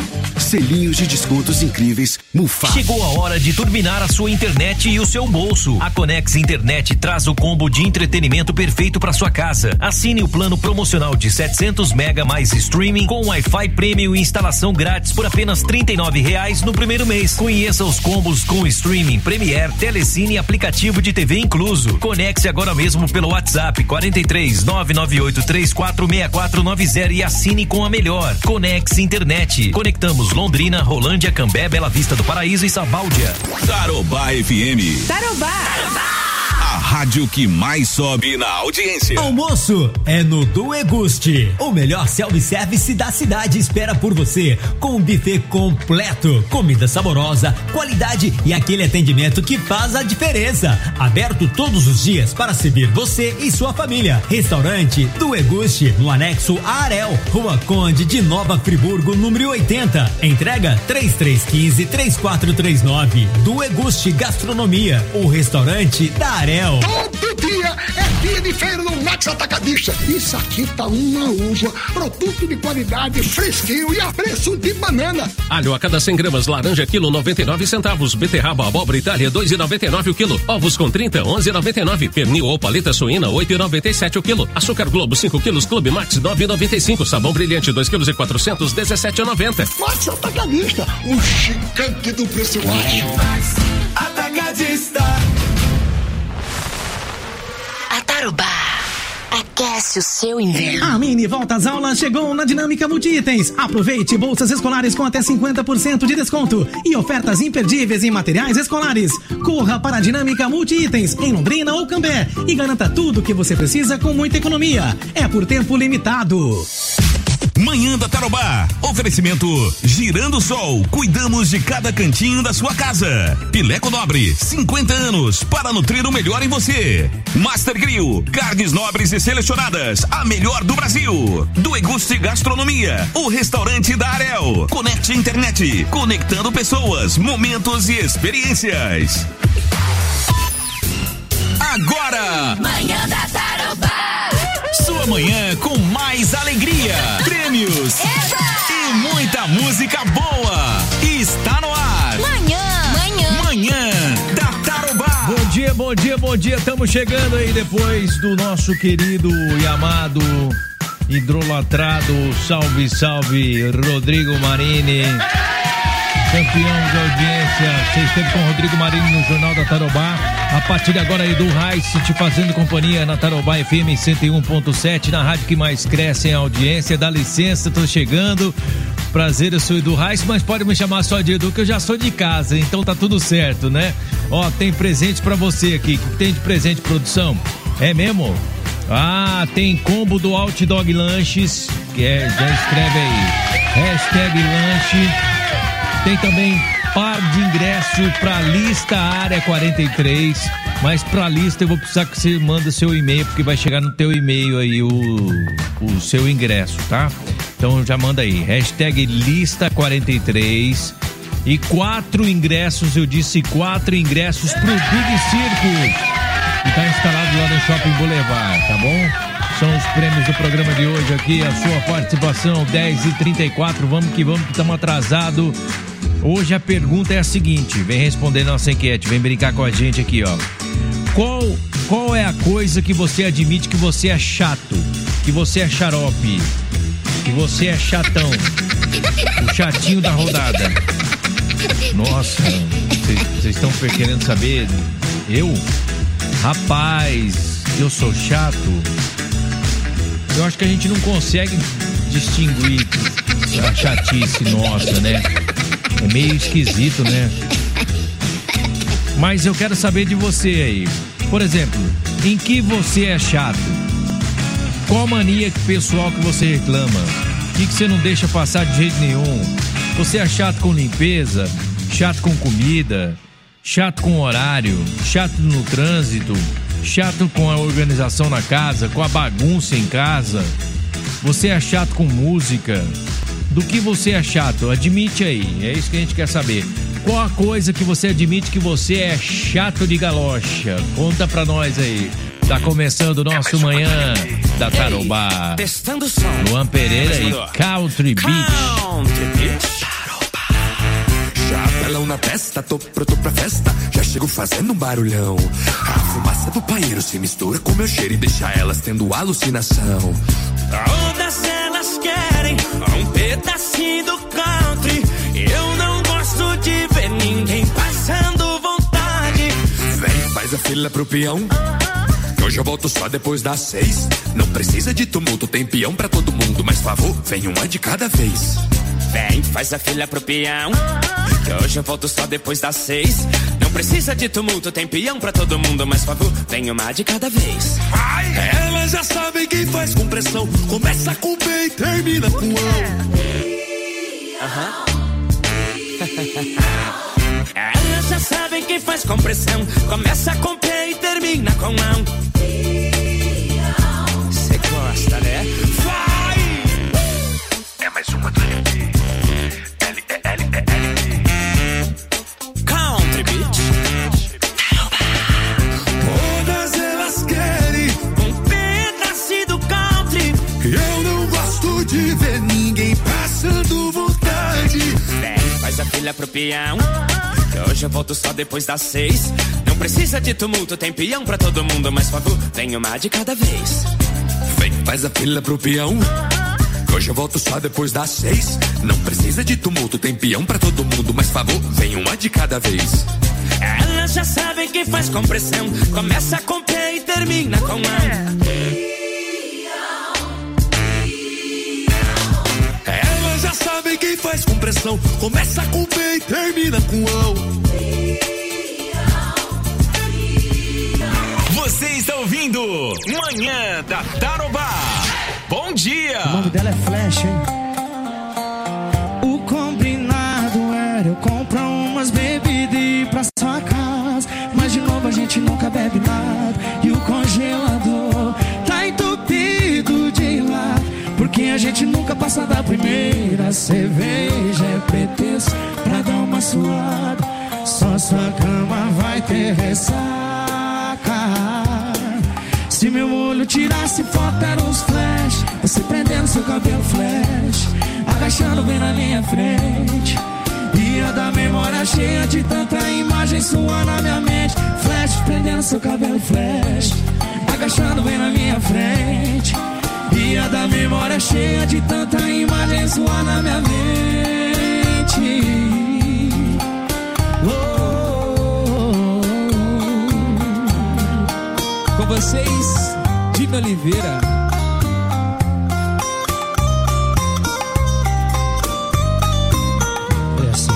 Selinhos de descontos incríveis, Mufasa. Chegou a hora de turbinar a sua internet e o seu bolso. A Conex Internet traz o combo de entretenimento perfeito para sua casa. Assine o plano promocional de 700 mega mais streaming com Wi-Fi Premium e instalação grátis por apenas R$ 39,00 no primeiro mês. Conheça os combos com streaming, Premiere, Telecine e aplicativo de TV incluso. Conecte agora mesmo pelo WhatsApp 43 99834 6490 e assine com a melhor. Conex Internet. Conectamos Londrina, Rolândia, Cambé, Bela Vista do Paraíso e Sabáudia. Tarobá FM. Tarobá. A rádio que mais sobe na audiência. Almoço é no do Eguste. O melhor self-service da cidade espera por você, com um buffet completo, comida saborosa, qualidade e aquele atendimento que faz a diferença. Aberto todos os dias para servir você e sua família. Restaurante do Eguste, no anexo Arel, Rua Conde de Nova Friburgo, número 80. Entrega 3315-3439. Do Eguste Gastronomia, o restaurante da Arel. Todo dia é dia de feira no Max Atacadista. Isso aqui tá uma uva, produto de qualidade, fresquinho e a preço de banana. Alho a cada 100 gramas, laranja quilo 99 centavos, beterraba, abóbora Itália 2,99 o quilo, ovos com 30, 11,99, pernil ou paleta suína 8,97 o quilo, açúcar Globo 5 quilos, Clube Max 9,95, sabão brilhante 2 quilos e 400, 17,90. Max Atacadista, o gigante do preço baixo. Atacadista. A Tarobá aquece o seu inverno. A mini volta às aulas chegou na Dinâmica Multiitens. Aproveite bolsas escolares com até 50% de desconto e ofertas imperdíveis em materiais escolares. Corra para a Dinâmica Multiitens em Londrina ou Cambé e garanta tudo o que você precisa com muita economia. É por tempo limitado. Manhã da Tarobá. Oferecimento Girando Sol. Cuidamos de cada cantinho da sua casa. Pileco Nobre, 50 anos para nutrir o melhor em você. Master Grill, carnes nobres e selecionadas, a melhor do Brasil. Do Eguste Gastronomia, o restaurante da Arel. Conecte Internet, conectando pessoas, momentos e experiências. Agora, Manhã da Tarobá. sua manhã com mais alegria, prêmios e muita música boa. Está no ar. Manhã da Tarobá. Bom dia. Estamos chegando aí depois do nosso querido e amado, idolatrado, salve, Rodrigo Marini. Campeão de audiência, você esteve com o Rodrigo Marini no Jornal da Tarobá. A partir de agora, Edu Reis te fazendo companhia na Tarobá FM 101.7, na rádio que mais cresce em audiência. Dá licença, tô chegando. Prazer, eu sou Edu Reis, mas pode me chamar só de Edu, que eu já sou de casa, então tá tudo certo, né? Ó, tem presente pra você aqui. O que tem de presente, produção? É mesmo? Ah, tem combo do Outdog Lanches, que é, já escreve aí, #lanche. Tem também par de ingresso pra lista Área 43, mas pra lista eu vou precisar que você manda seu e-mail, porque vai chegar no teu e-mail aí o seu ingresso, tá? Então já manda aí, lista 43 e 4 ingressos, eu disse 4 ingressos pro Big Circo, que tá instalado lá no Shopping Boulevard, tá bom? São os prêmios do programa de hoje aqui, a sua participação, 10h34, vamos que estamos atrasados. Hoje a pergunta é a seguinte, vem responder nossa enquete, vem brincar com a gente aqui, ó. Qual é a coisa que você admite que você é chato, que você é xarope, que você é chatão, o chatinho da rodada? Nossa, vocês estão querendo saber? Eu? Rapaz, eu sou chato? Eu acho que a gente não consegue distinguir a chatice nossa, né? É meio esquisito, né? Mas eu quero saber de você aí. Por exemplo, em que você é chato? Qual mania pessoal que você reclama? O que você não deixa passar de jeito nenhum? Você é chato com limpeza? Chato com comida? Chato com horário? Chato no trânsito? Chato com a organização na casa? Com a bagunça em casa? Você é chato com música? Do que você é chato? Admite aí, é isso que a gente quer saber. Qual a coisa que você admite que você é chato de galocha? Conta pra nós aí. Tá começando o nosso Manhã da Tarobá. Testando som. Luan Pereira e Country Beach. Country Beach. Tarobá. melão na testa, tô pronto pra festa, já chego fazendo um barulhão. A fumaça do paeiro se mistura com meu cheiro e deixa elas tendo alucinação. Todas elas querem um pedacinho do country. Eu não gosto de ver ninguém passando vontade. Vem, faz a fila pro peão, que hoje eu volto só depois das 6. Não precisa de tumulto, tem peão pra todo mundo, mas favor, vem uma de cada vez. Vem, faz a fila pro peão, que hoje eu volto só depois das 6. Não precisa de tumulto, tem peão pra todo mundo, mas favor, vem uma de cada vez. Elas já sabem quem faz com pressão, começa com B e termina com Elas já sabem quem faz com pressão, começa com P e termina com mão. Cê gosta, né? Vai! É mais uma do LP. Country Beach. Todas elas querem um pedacinho do country. Eu não gosto de ver ninguém passando vontade. Vem, faz a fila pro peão, que hoje eu volto só depois das 6. Não precisa de tumulto, tem peão pra todo mundo, mas favor, vem uma de cada vez. Vem, faz a fila pro peão, que hoje eu volto só depois das 6. Não precisa de tumulto, tem peão pra todo mundo, mas favor, vem uma de cada vez. Elas já sabem quem faz com pressão, começa com P e termina com A. Elas já sabem quem faz com pressão, começa com B e termina com A. Você está ouvindo Manhã da Tarobá. Bom dia! O nome dela é Flash, hein? O combinado era eu comprar umas bebidas e ir pra sua casa, mas de novo a gente nunca bebe nada e o congelador tá entupido de lá, porque a gente nunca passa da primeira cerveja. É pretexto pra dar uma suada, só sua cama vai ter ressaca. Se meu olho tirasse foto, eram os flash, você prendendo seu cabelo flash, agachando bem na minha frente. Ia da memória cheia de tanta imagem sua na minha mente. Flash, prendendo seu cabelo flash, agachando bem na minha frente. Ia da memória cheia de tanta imagem sua na minha mente. Com vocês, Dino Oliveira. É assim.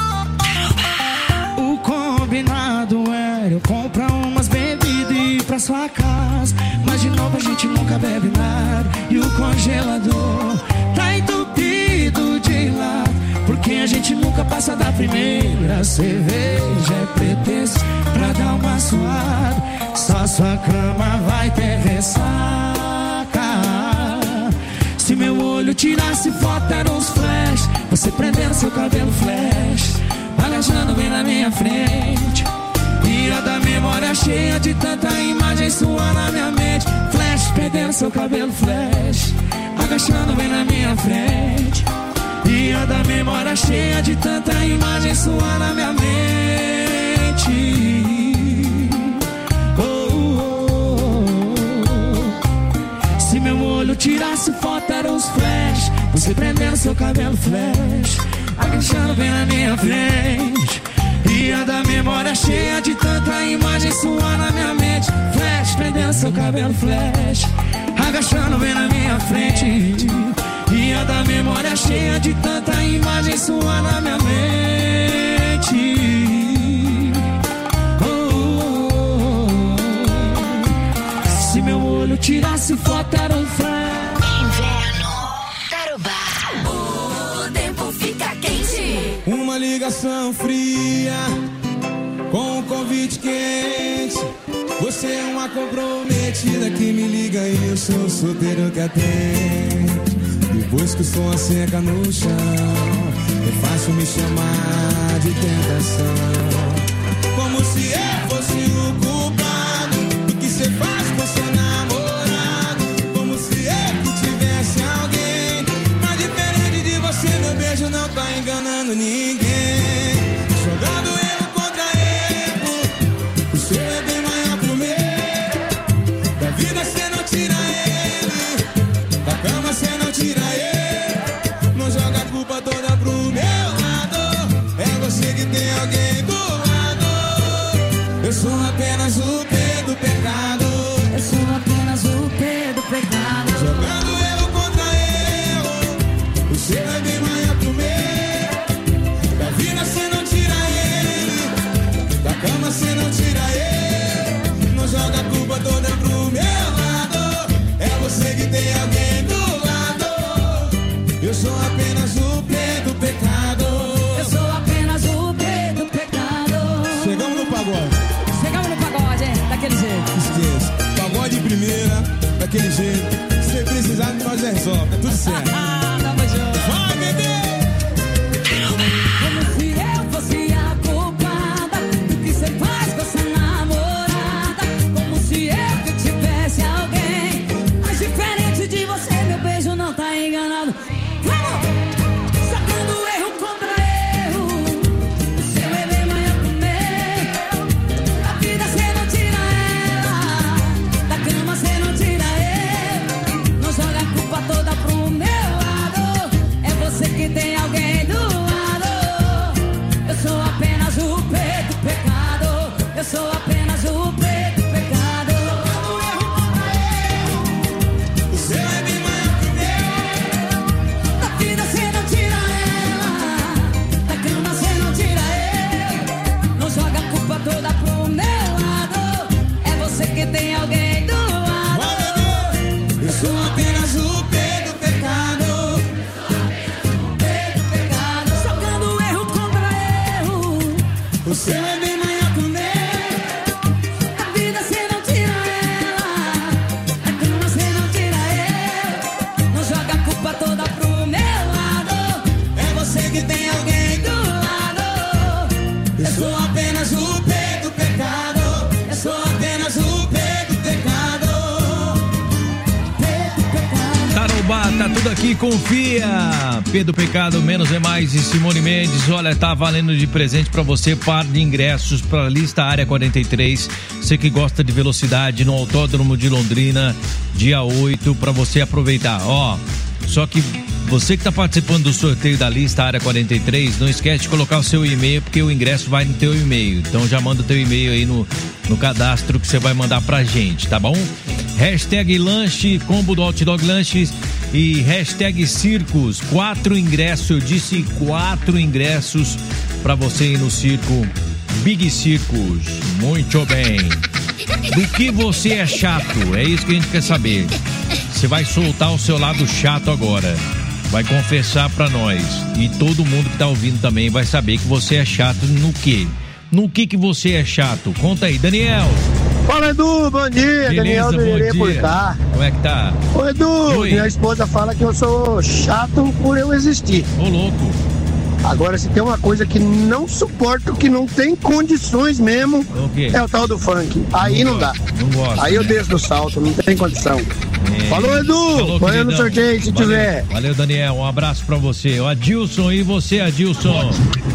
O combinado era eu comprar umas bebidas e ir pra sua casa, mas de novo a gente nunca bebe nada e o congelador tá entupido de lá, porque a gente nunca passa da primeira cerveja. É pretexto pra dar uma suada, só sua cama vai ter ressaca. Se meu olho tirasse foto, eram os flash, você prendendo seu cabelo flash, agachando bem na minha frente. Ia da memória cheia de tanta imagem sua na minha mente. Flash, prendendo seu cabelo flash, agachando bem na minha frente. Ia da memória cheia de tanta imagem sua na minha mente. Se meu olho tirasse foto, eram os flash, você prendendo seu cabelo flash, agachando bem na minha frente. Ia da memória cheia de tanta imagem sua na minha mente. Flash, prendendo seu cabelo flash, agachando bem na minha frente. Ia da memória cheia de tanta imagem sua na minha mente. Se meu olho tirasse foto, era um flash. Inverno, Tarobá. O tempo fica quente. Uma ligação fria com um convite quente. Você é uma comprometida que me liga e eu sou o solteiro que atende. Depois que o som seca no chão, é fácil me chamar de tentação. Como se eu fosse o culpado do que você faz com seu namorado. Como se eu que tivesse alguém. Mas diferente de você, meu beijo não tá enganando ninguém. Sua O seu é bem maior que o meu. A vida cê não tira ela, a cama cê não tira eu. Não joga a culpa toda pro meu lado. É você que tem alguém do lado. Eu sou apenas o P do pecado. Eu sou apenas o P do pecado. Tarobá, tá tudo aqui, confia. P do Pecado, Menos é Mais e Simone Mendes. Olha, tá valendo de presente pra você par de ingressos pra lista Área 43. Você que gosta de velocidade no Autódromo de Londrina, dia 8, pra você aproveitar. Ó, só que você que tá participando do sorteio da lista Área 43, não esquece de colocar o seu e-mail, porque o ingresso vai no teu e-mail. Então já manda o teu e-mail aí no cadastro que você vai mandar pra gente, tá bom? Hashtag lanche, combo do Hot Dog Lanches e hashtag circos, 4 ingressos, eu disse 4 ingressos pra você ir no circo Big Circus. Muito bem. Do que você é chato? É isso que a gente quer saber. Você vai soltar o seu lado chato agora. Vai confessar pra nós. E todo mundo que tá ouvindo também vai saber que você é chato no quê? No que você é chato? Conta aí, Daniel. Fala, Edu, bom dia. Beleza, Daniel do Irê por cá. Como é que tá? Ô, Edu, minha esposa fala que eu sou chato por eu existir. Ô, louco. Agora, se tem uma coisa que não suporto, que não tem condições mesmo, é o tal do funk. Aí não dá. Não gosto. Aí eu desço do salto, não tem condição. Falou, Edu. Põe no sorteio se tiver. Valeu, Daniel. Um abraço pra você. O Adilson, e você, Adilson?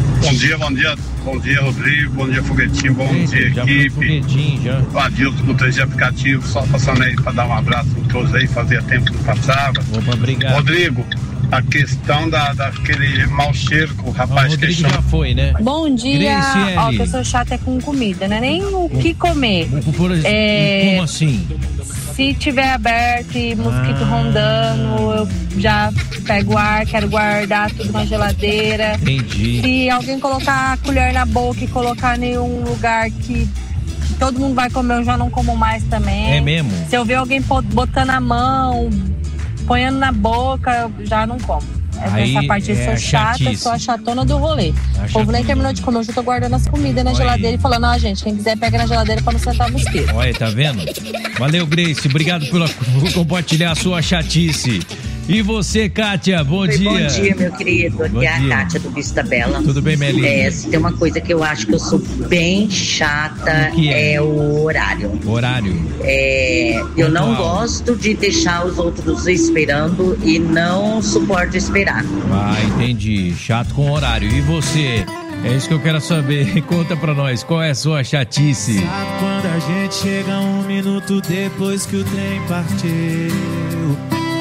Bom dia, Rodrigo. Bom dia, Foguetinho. Bom dia, equipe. Foguetinho, já. O Adilson do 3G Aplicativo, só passando aí pra dar um abraço em todos aí, fazia tempo que não passava. Opa, obrigado. Rodrigo, a questão daquele mau cheiro que o rapaz queixou. Já foi, né? Bom dia. Ó, que eu sou chata é com comida, não é nem o que comer. Como assim? Se tiver aberto e mosquito rondando, eu já pego ar, quero guardar tudo na geladeira. Entendi. Se alguém colocar a colher na boca e colocar em um lugar que todo mundo vai comer, eu já não como mais também. É mesmo? Se eu ver alguém botando a mão, ponhando na boca, eu já não como. Essa parte eu sou chata, eu sou a chatona do rolê. O povo nem terminou de comer, eu já tô guardando as comidas na geladeira e falando, gente, quem quiser pega na geladeira pra não sentar mosquito. Olha, tá vendo? Valeu, Grace, obrigado por compartilhar a sua chatice. E você, Kátia, bom dia. Bom dia, meu querido. Aqui é a Kátia do Vista Bela. Tudo bem, Melinha? Se tem uma coisa que eu acho que eu sou bem chata, é o horário. Horário? Eu não gosto de deixar os outros esperando e não suporto esperar. Ah, entendi. Chato com horário. E você? É isso que eu quero saber. Conta pra nós, qual é a sua chatice? Sabe quando a gente chega 1 minuto depois que o trem partiu?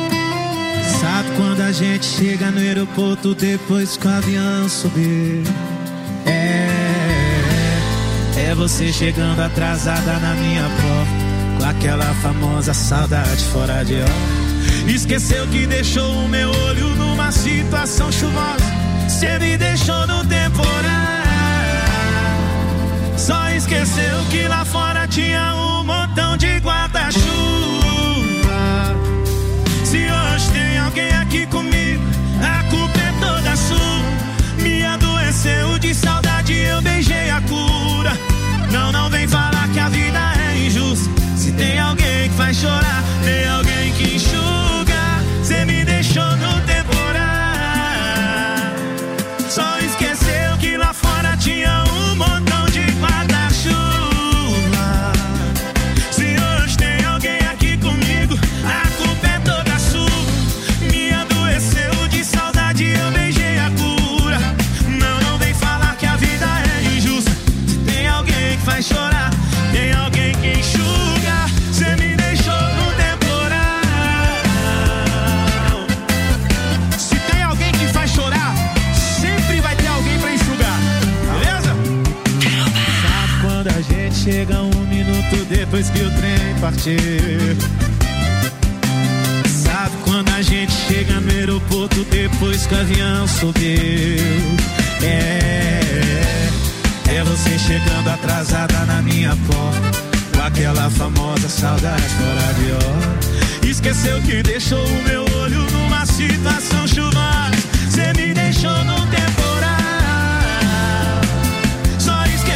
Sabe quando a gente chega no aeroporto depois que o avião subiu? É você chegando atrasada na minha porta, com aquela famosa saudade fora de hora. Esqueceu que deixou o meu olho numa situação chuvosa. Cê me deixou no temporal. Só esqueceu que lá fora tinha um montão de guarda-chuva. Se hoje tem alguém aqui comigo, a culpa é toda sua. Me adoeceu de saudade, eu beijei a cura. Não vem falar que a vida é injusta. Se tem alguém que faz chorar, tem alguém que enxuga. Cê me deixou no temporal. Só esqueceu que lá fora tinha um montão de guarda-chuva. Se hoje tem alguém aqui comigo, a culpa é toda sua. Me adoeceu de saudade, eu beijei a cura. Não vem falar que a vida é injusta. Se tem alguém que faz chorar, tem alguém que enxuga. Cê me deixou no temporal. Se tem alguém que faz chorar, sempre vai ter alguém pra enxugar, beleza? Sabe quando a gente chega 1 minuto depois que o trem partiu? Sabe quando a gente chega no aeroporto depois que o avião subiu? É você chegando atrasada na minha porta, com aquela famosa saudade fora de hora. Esqueceu que deixou o meu olho numa situação chuvosa. Cê me deixou no temporal. Só esqueceu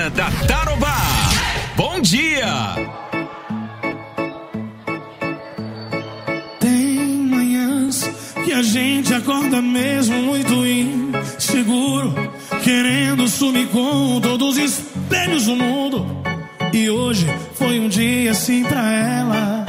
da Tarobá. Bom dia! Tem manhãs que a gente acorda mesmo muito inseguro, querendo sumir com todos os espelhos do mundo. E hoje foi um dia assim pra ela.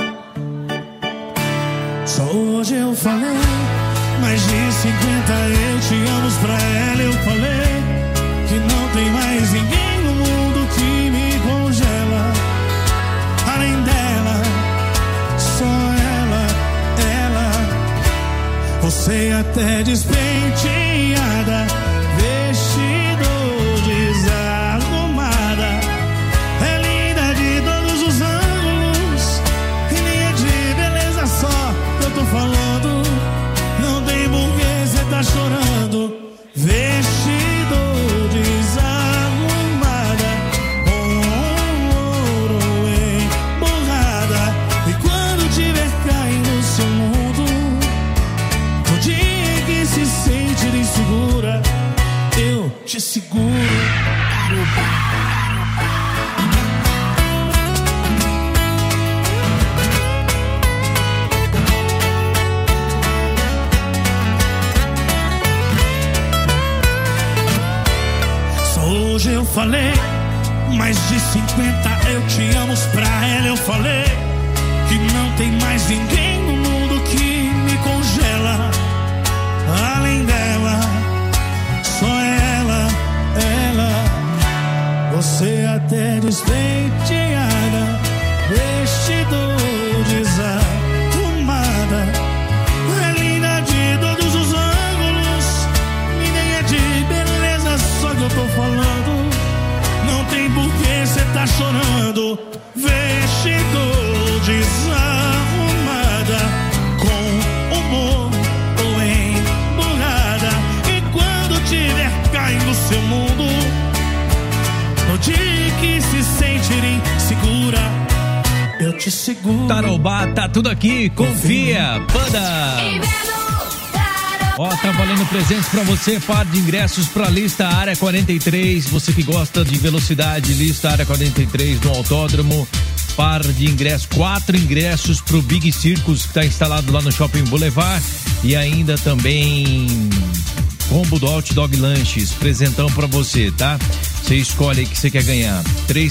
Só hoje eu falei mais de 50 eu te amo pra ela. Eu falei que não tem mais ninguém no mundo que me congela. Além dela, só ela. Você até despenteada, vestido desarrumada, é linda de todos os ângulos, e nem é de beleza só que eu tô falando. Não tem porquê cê tá chorando. Vestido desarrumada, com ouro emborrada, e quando tiver caindo no seu mundo, no dia que se sentir insegura, eu te seguro. Hoje eu falei mais de 50 eu te amo pra ela. Eu falei que não tem mais ninguém no mundo que me congela. Além dela, só ela. Você até despenteada, vestido desarrumada, é linda de todos os ângulos, e nem é de beleza só que eu tô falando. Não tem porquê cê tá chorando. Vestido desarrumada, com humor ou emburrada, e quando tiver caindo seu mundo, no dia que se sentir insegura, eu te seguro. Tarobá, tá tudo aqui, confia, Panda. Ó, tá valendo presentes pra você, par de ingressos pra lista Área 43, você que gosta de velocidade, lista Área 43 no autódromo, par de ingressos, 4 ingressos pro Big Circus, que tá instalado lá no Shopping Boulevard, e ainda também combo do Hot Dog Lanches, presentão pra você, tá? Você escolhe aí que você quer ganhar,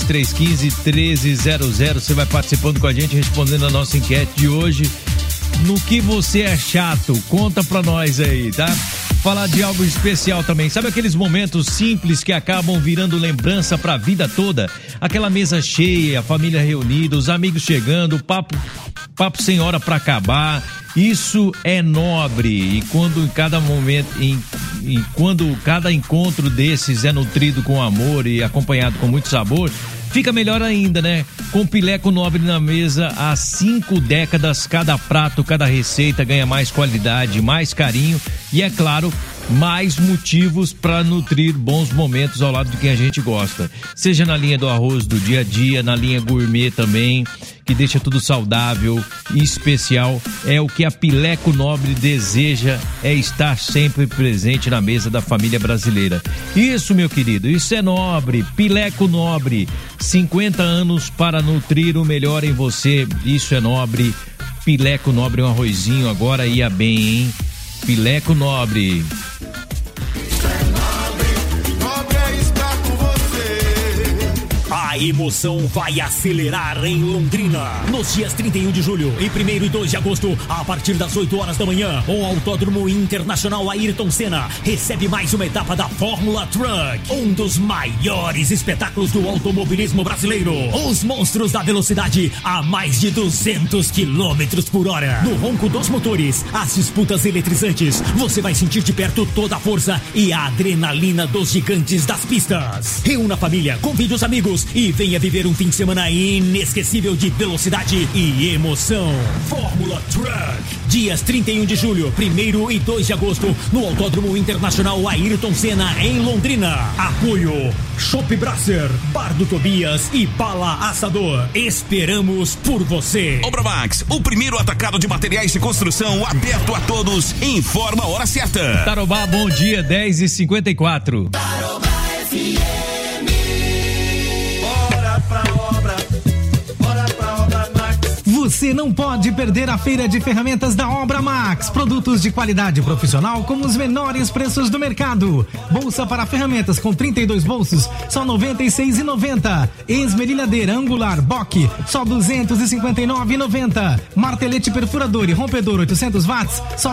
3315-1300, você vai participando com a gente, respondendo a nossa enquete de hoje. No que você é chato, conta pra nós aí, tá? Falar de algo especial também, sabe aqueles momentos simples que acabam virando lembrança pra vida toda? Aquela mesa cheia, a família reunida, os amigos chegando, papo sem hora pra acabar, isso é nobre. E quando em cada momento, quando cada encontro desses é nutrido com amor e acompanhado com muito sabor, fica melhor ainda, né? Com Pileco Nobre na mesa há 5 décadas, cada prato, cada receita ganha mais qualidade, mais carinho e, é claro, mais motivos para nutrir bons momentos ao lado de quem a gente gosta. Seja na linha do arroz do dia a dia, na linha gourmet também, que deixa tudo saudável e especial. É o que a Pileco Nobre deseja, é estar sempre presente na mesa da família brasileira. Isso, meu querido, isso é nobre. Pileco Nobre, 50 anos para nutrir o melhor em você. Isso é nobre. Pileco Nobre, um arrozinho agora ia bem, hein? Pileco Nobre. A emoção vai acelerar em Londrina. Nos dias 31 de julho e 1º e 2 de agosto, a partir das 8 horas da manhã, o Autódromo Internacional Ayrton Senna recebe mais uma etapa da Fórmula Truck, um dos maiores espetáculos do automobilismo brasileiro. Os monstros da velocidade a mais de 200 km por hora. No ronco dos motores, as disputas eletrizantes, você vai sentir de perto toda a força e a adrenalina dos gigantes das pistas. Reúna a família, convide os amigos e venha viver um fim de semana inesquecível de velocidade e emoção. Fórmula Truck, dias 31 de julho, 1º e 2 de agosto, no Autódromo Internacional Ayrton Senna, em Londrina. Apoio Shop Brasser, Bar do Tobias e Bala Assador. Esperamos por você. Obramax, o primeiro atacado de materiais de construção aberto a todos. Informa a hora certa. Tarobá, bom dia, 10h54. Tarobá FM. Você não pode perder a feira de ferramentas da Obra Max. Produtos de qualidade profissional com os menores preços do mercado. Bolsa para ferramentas com 32 bolsos, só R$ 96,90. Esmerilhadeira angular Bock, só R$ 259,90. Martelete perfurador e rompedor 800 watts, só R$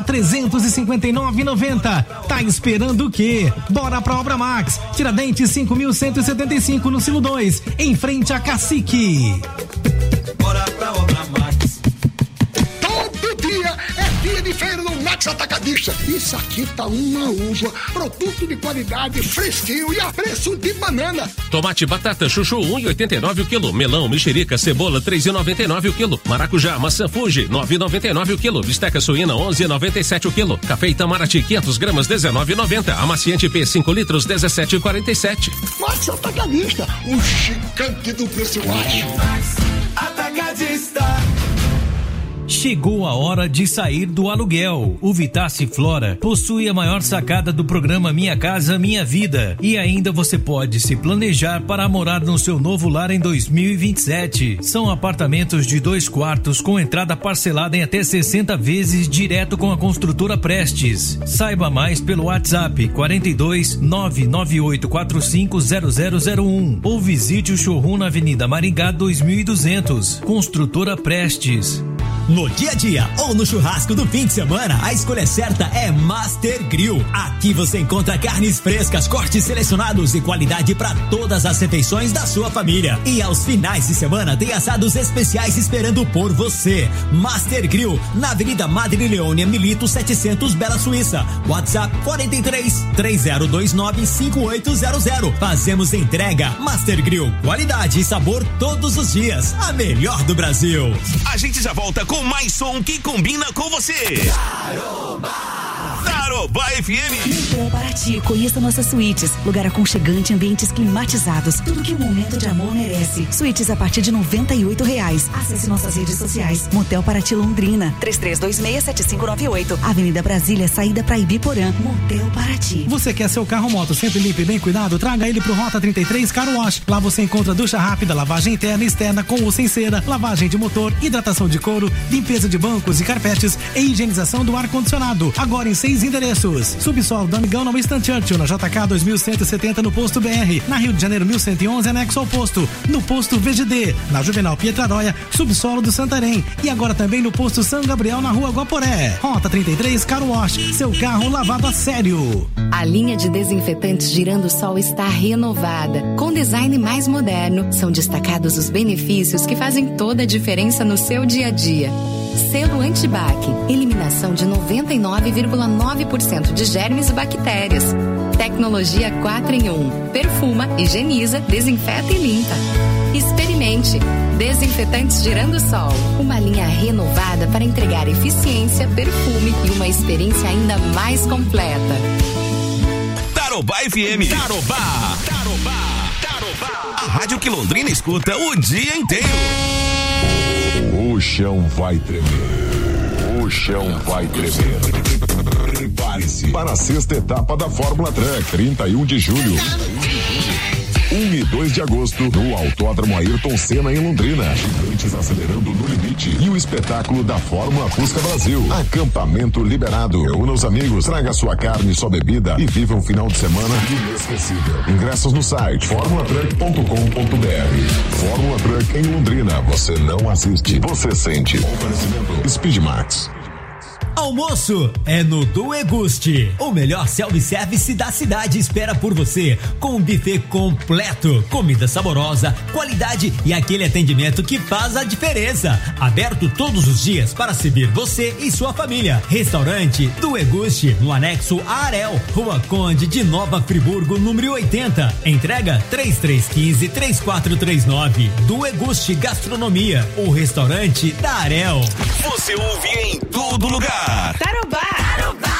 359,90. Tá esperando o quê? Bora pra Obra Max. Tiradentes 5.175 no Silo 2, em frente a Cacique. Bora pra Obra Max. Todo dia é dia de feira no Max Atacadista. Isso aqui tá uma uva, produto de qualidade, fresquinho e a preço de banana. Tomate batata chuchu 1,89 o quilo. Melão, mexerica, cebola 3,99 o quilo. Maracujá, maçã Fuji 9,99 o quilo. Bisteca suína 11,97 o quilo. Café Itamaraty 500 gramas 19,90. Amaciante P 5 litros 17,47. Max Atacadista, o gigante do preço baixo. Atacadista. Chegou a hora de sair do aluguel. O Vitace Flora possui a maior sacada do programa Minha Casa Minha Vida. E ainda você pode se planejar para morar no seu novo lar em 2027. São apartamentos de 2 quartos com entrada parcelada em até 60 vezes direto com a construtora Prestes. Saiba mais pelo WhatsApp 42 99845 0001 ou visite o showroom na Avenida Maringá 2200. Construtora Prestes. No dia a dia ou no churrasco do fim de semana, a escolha certa é Master Grill. Aqui você encontra carnes frescas, cortes selecionados e qualidade para todas as refeições da sua família. E aos finais de semana tem assados especiais esperando por você. Master Grill, na Avenida Madre Leônia Milito 700, Bela Suíça. WhatsApp 43 3029 5800. Fazemos entrega. Master Grill, qualidade e sabor todos os dias. A melhor do Brasil. A gente já volta com mais som que combina com você. Tarobá FM. Motel Paraty, conheça nossas suítes. Lugar aconchegante, ambientes climatizados. Tudo que um momento de amor merece. Suítes a partir de R$98. Acesse nossas redes sociais. Motel Paraty Londrina, 33267598. Avenida Brasília, saída para Ibiporã. Motel Paraty. Você quer seu carro moto sempre limpo e bem cuidado? Traga ele pro Rota 33 Car Wash. Lá você encontra ducha rápida, lavagem interna e externa com ou sem cera, lavagem de motor, hidratação de couro, limpeza de bancos e carpetes e higienização do ar-condicionado. Agora em 6 endereços. Subsolo do Amigão na Winston Churchill, na JK 2170 no Posto BR. Na Rio de Janeiro 1111, anexo ao posto. No Posto VGD. Na Juvenal Pietraróia, subsolo do Santarém. E agora também no Posto São Gabriel, na Rua Guaporé. Rota 33 Car Wash. Seu carro lavado a sério. A linha de desinfetantes Girando Sol está renovada. Com design mais moderno, são destacados os benefícios que fazem toda a diferença no seu dia a dia. Selo Antibac, eliminação de 99,9% de germes e bactérias. Tecnologia 4 em 1, perfuma, higieniza, desinfeta e limpa. Experimente. Desinfetantes Girando Sol, uma linha renovada para entregar eficiência, perfume e uma experiência ainda mais completa. Tarobá FM. Tarobá. A rádio que Londrina escuta o dia inteiro. O chão vai tremer. O chão vai tremer. Prepare-se para a 6ª etapa da Fórmula Truck, 31 de julho. 1 e 2 de agosto, no Autódromo Ayrton Senna, em Londrina. Gigantes acelerando no limite. E o espetáculo da Fórmula Fusca Brasil. Acampamento liberado. Reúna os amigos, traga sua carne e sua bebida e viva um final de semana inesquecível. Ingressos no site formulatruck.com.br. Fórmula Truck em Londrina. Você não assiste, você sente. Oferecimento Speedmax. Almoço é no Do Eguste. O melhor self-service da cidade espera por você, com um buffet completo, comida saborosa, qualidade e aquele atendimento que faz a diferença. Aberto todos os dias para servir você e sua família. Restaurante Do Eguste, no anexo Arel, Rua Conde de Nova Friburgo, número 80. Entrega 3315-3439. Do Eguste Gastronomia, o restaurante da Arel. Você ouve em todo lugar. Tarobá.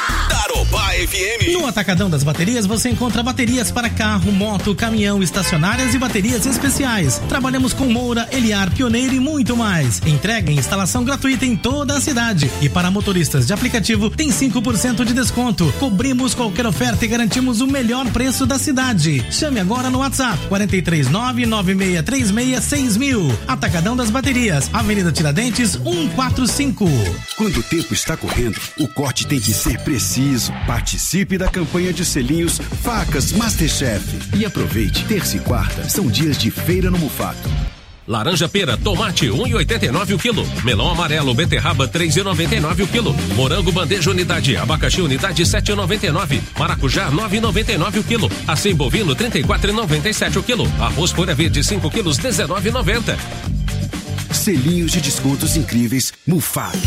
Tarobá FM. No Atacadão das Baterias você encontra baterias para carro, moto, caminhão, estacionárias e baterias especiais. Trabalhamos com Moura, Eliar, Pioneiro e muito mais. Entrega e instalação gratuita em toda a cidade. E para motoristas de aplicativo tem 5% de desconto. Cobrimos qualquer oferta e garantimos o melhor preço da cidade. Chame agora no WhatsApp 439-9636-6000. Atacadão das Baterias, Avenida Tiradentes 145. Quando o tempo está correndo, o corte tem que ser preciso. Participe da campanha de selinhos Facas Masterchef. E aproveite, terça e quarta são dias de feira no Mufato. Laranja pera, tomate, 1,89 o quilo. Melão amarelo, beterraba, 3,99 o quilo. Morango bandeja unidade, abacaxi unidade, 7,99. Maracujá, 9,99 o quilo. Acém bovino, 34,97 o quilo. Arroz folha verde, 5 quilos, 19,90. Selinhos de descontos incríveis, Mufato.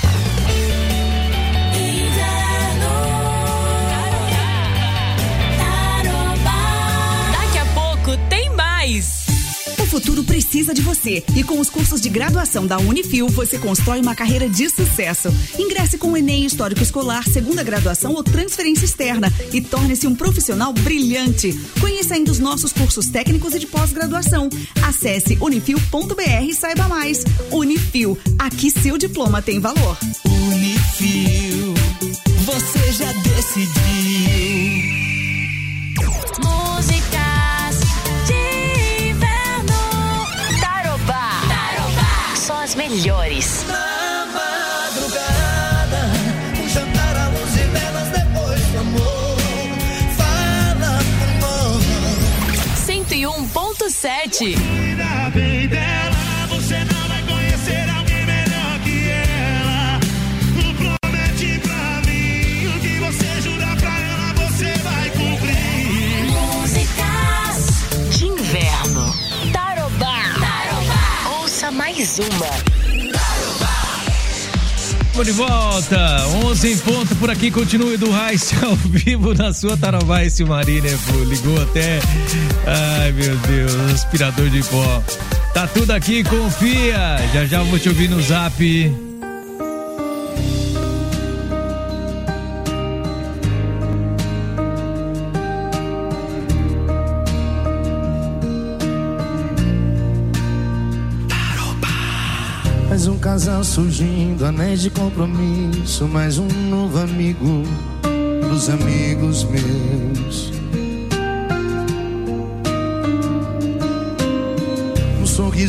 Daqui a pouco tem mais. O futuro precisa de você e com os cursos de graduação da Unifil você constrói uma carreira de sucesso. Ingresse com o Enem Histórico Escolar, segunda graduação ou transferência externa e torne-se um profissional brilhante. Conheça ainda os nossos cursos técnicos e de pós-graduação. Acesse unifil.br e saiba mais. Unifil, aqui seu diploma tem valor. Unifil, você já decidiu. Músicas de inverno. Tarobá. Só as melhores. Na madrugada, um jantar à luz de velas depois do amor. Fala pro 101.7. Cuida bem dela, você não vai conhecer alguém melhor que ela. Promete pra mim o que você jurar pra ela, você vai cumprir. Músicas de inverno. Tarobá. Ouça mais uma. Vamos de volta, 11 em ponto por aqui, continue do Raice ao vivo na sua Tarobá. Esse Marina ligou até, ai meu Deus, aspirador de pó. Tá tudo aqui, confia, já vou te ouvir no zap. Mais um casal surgindo, anéis de compromisso, mais um novo amigo dos amigos meus.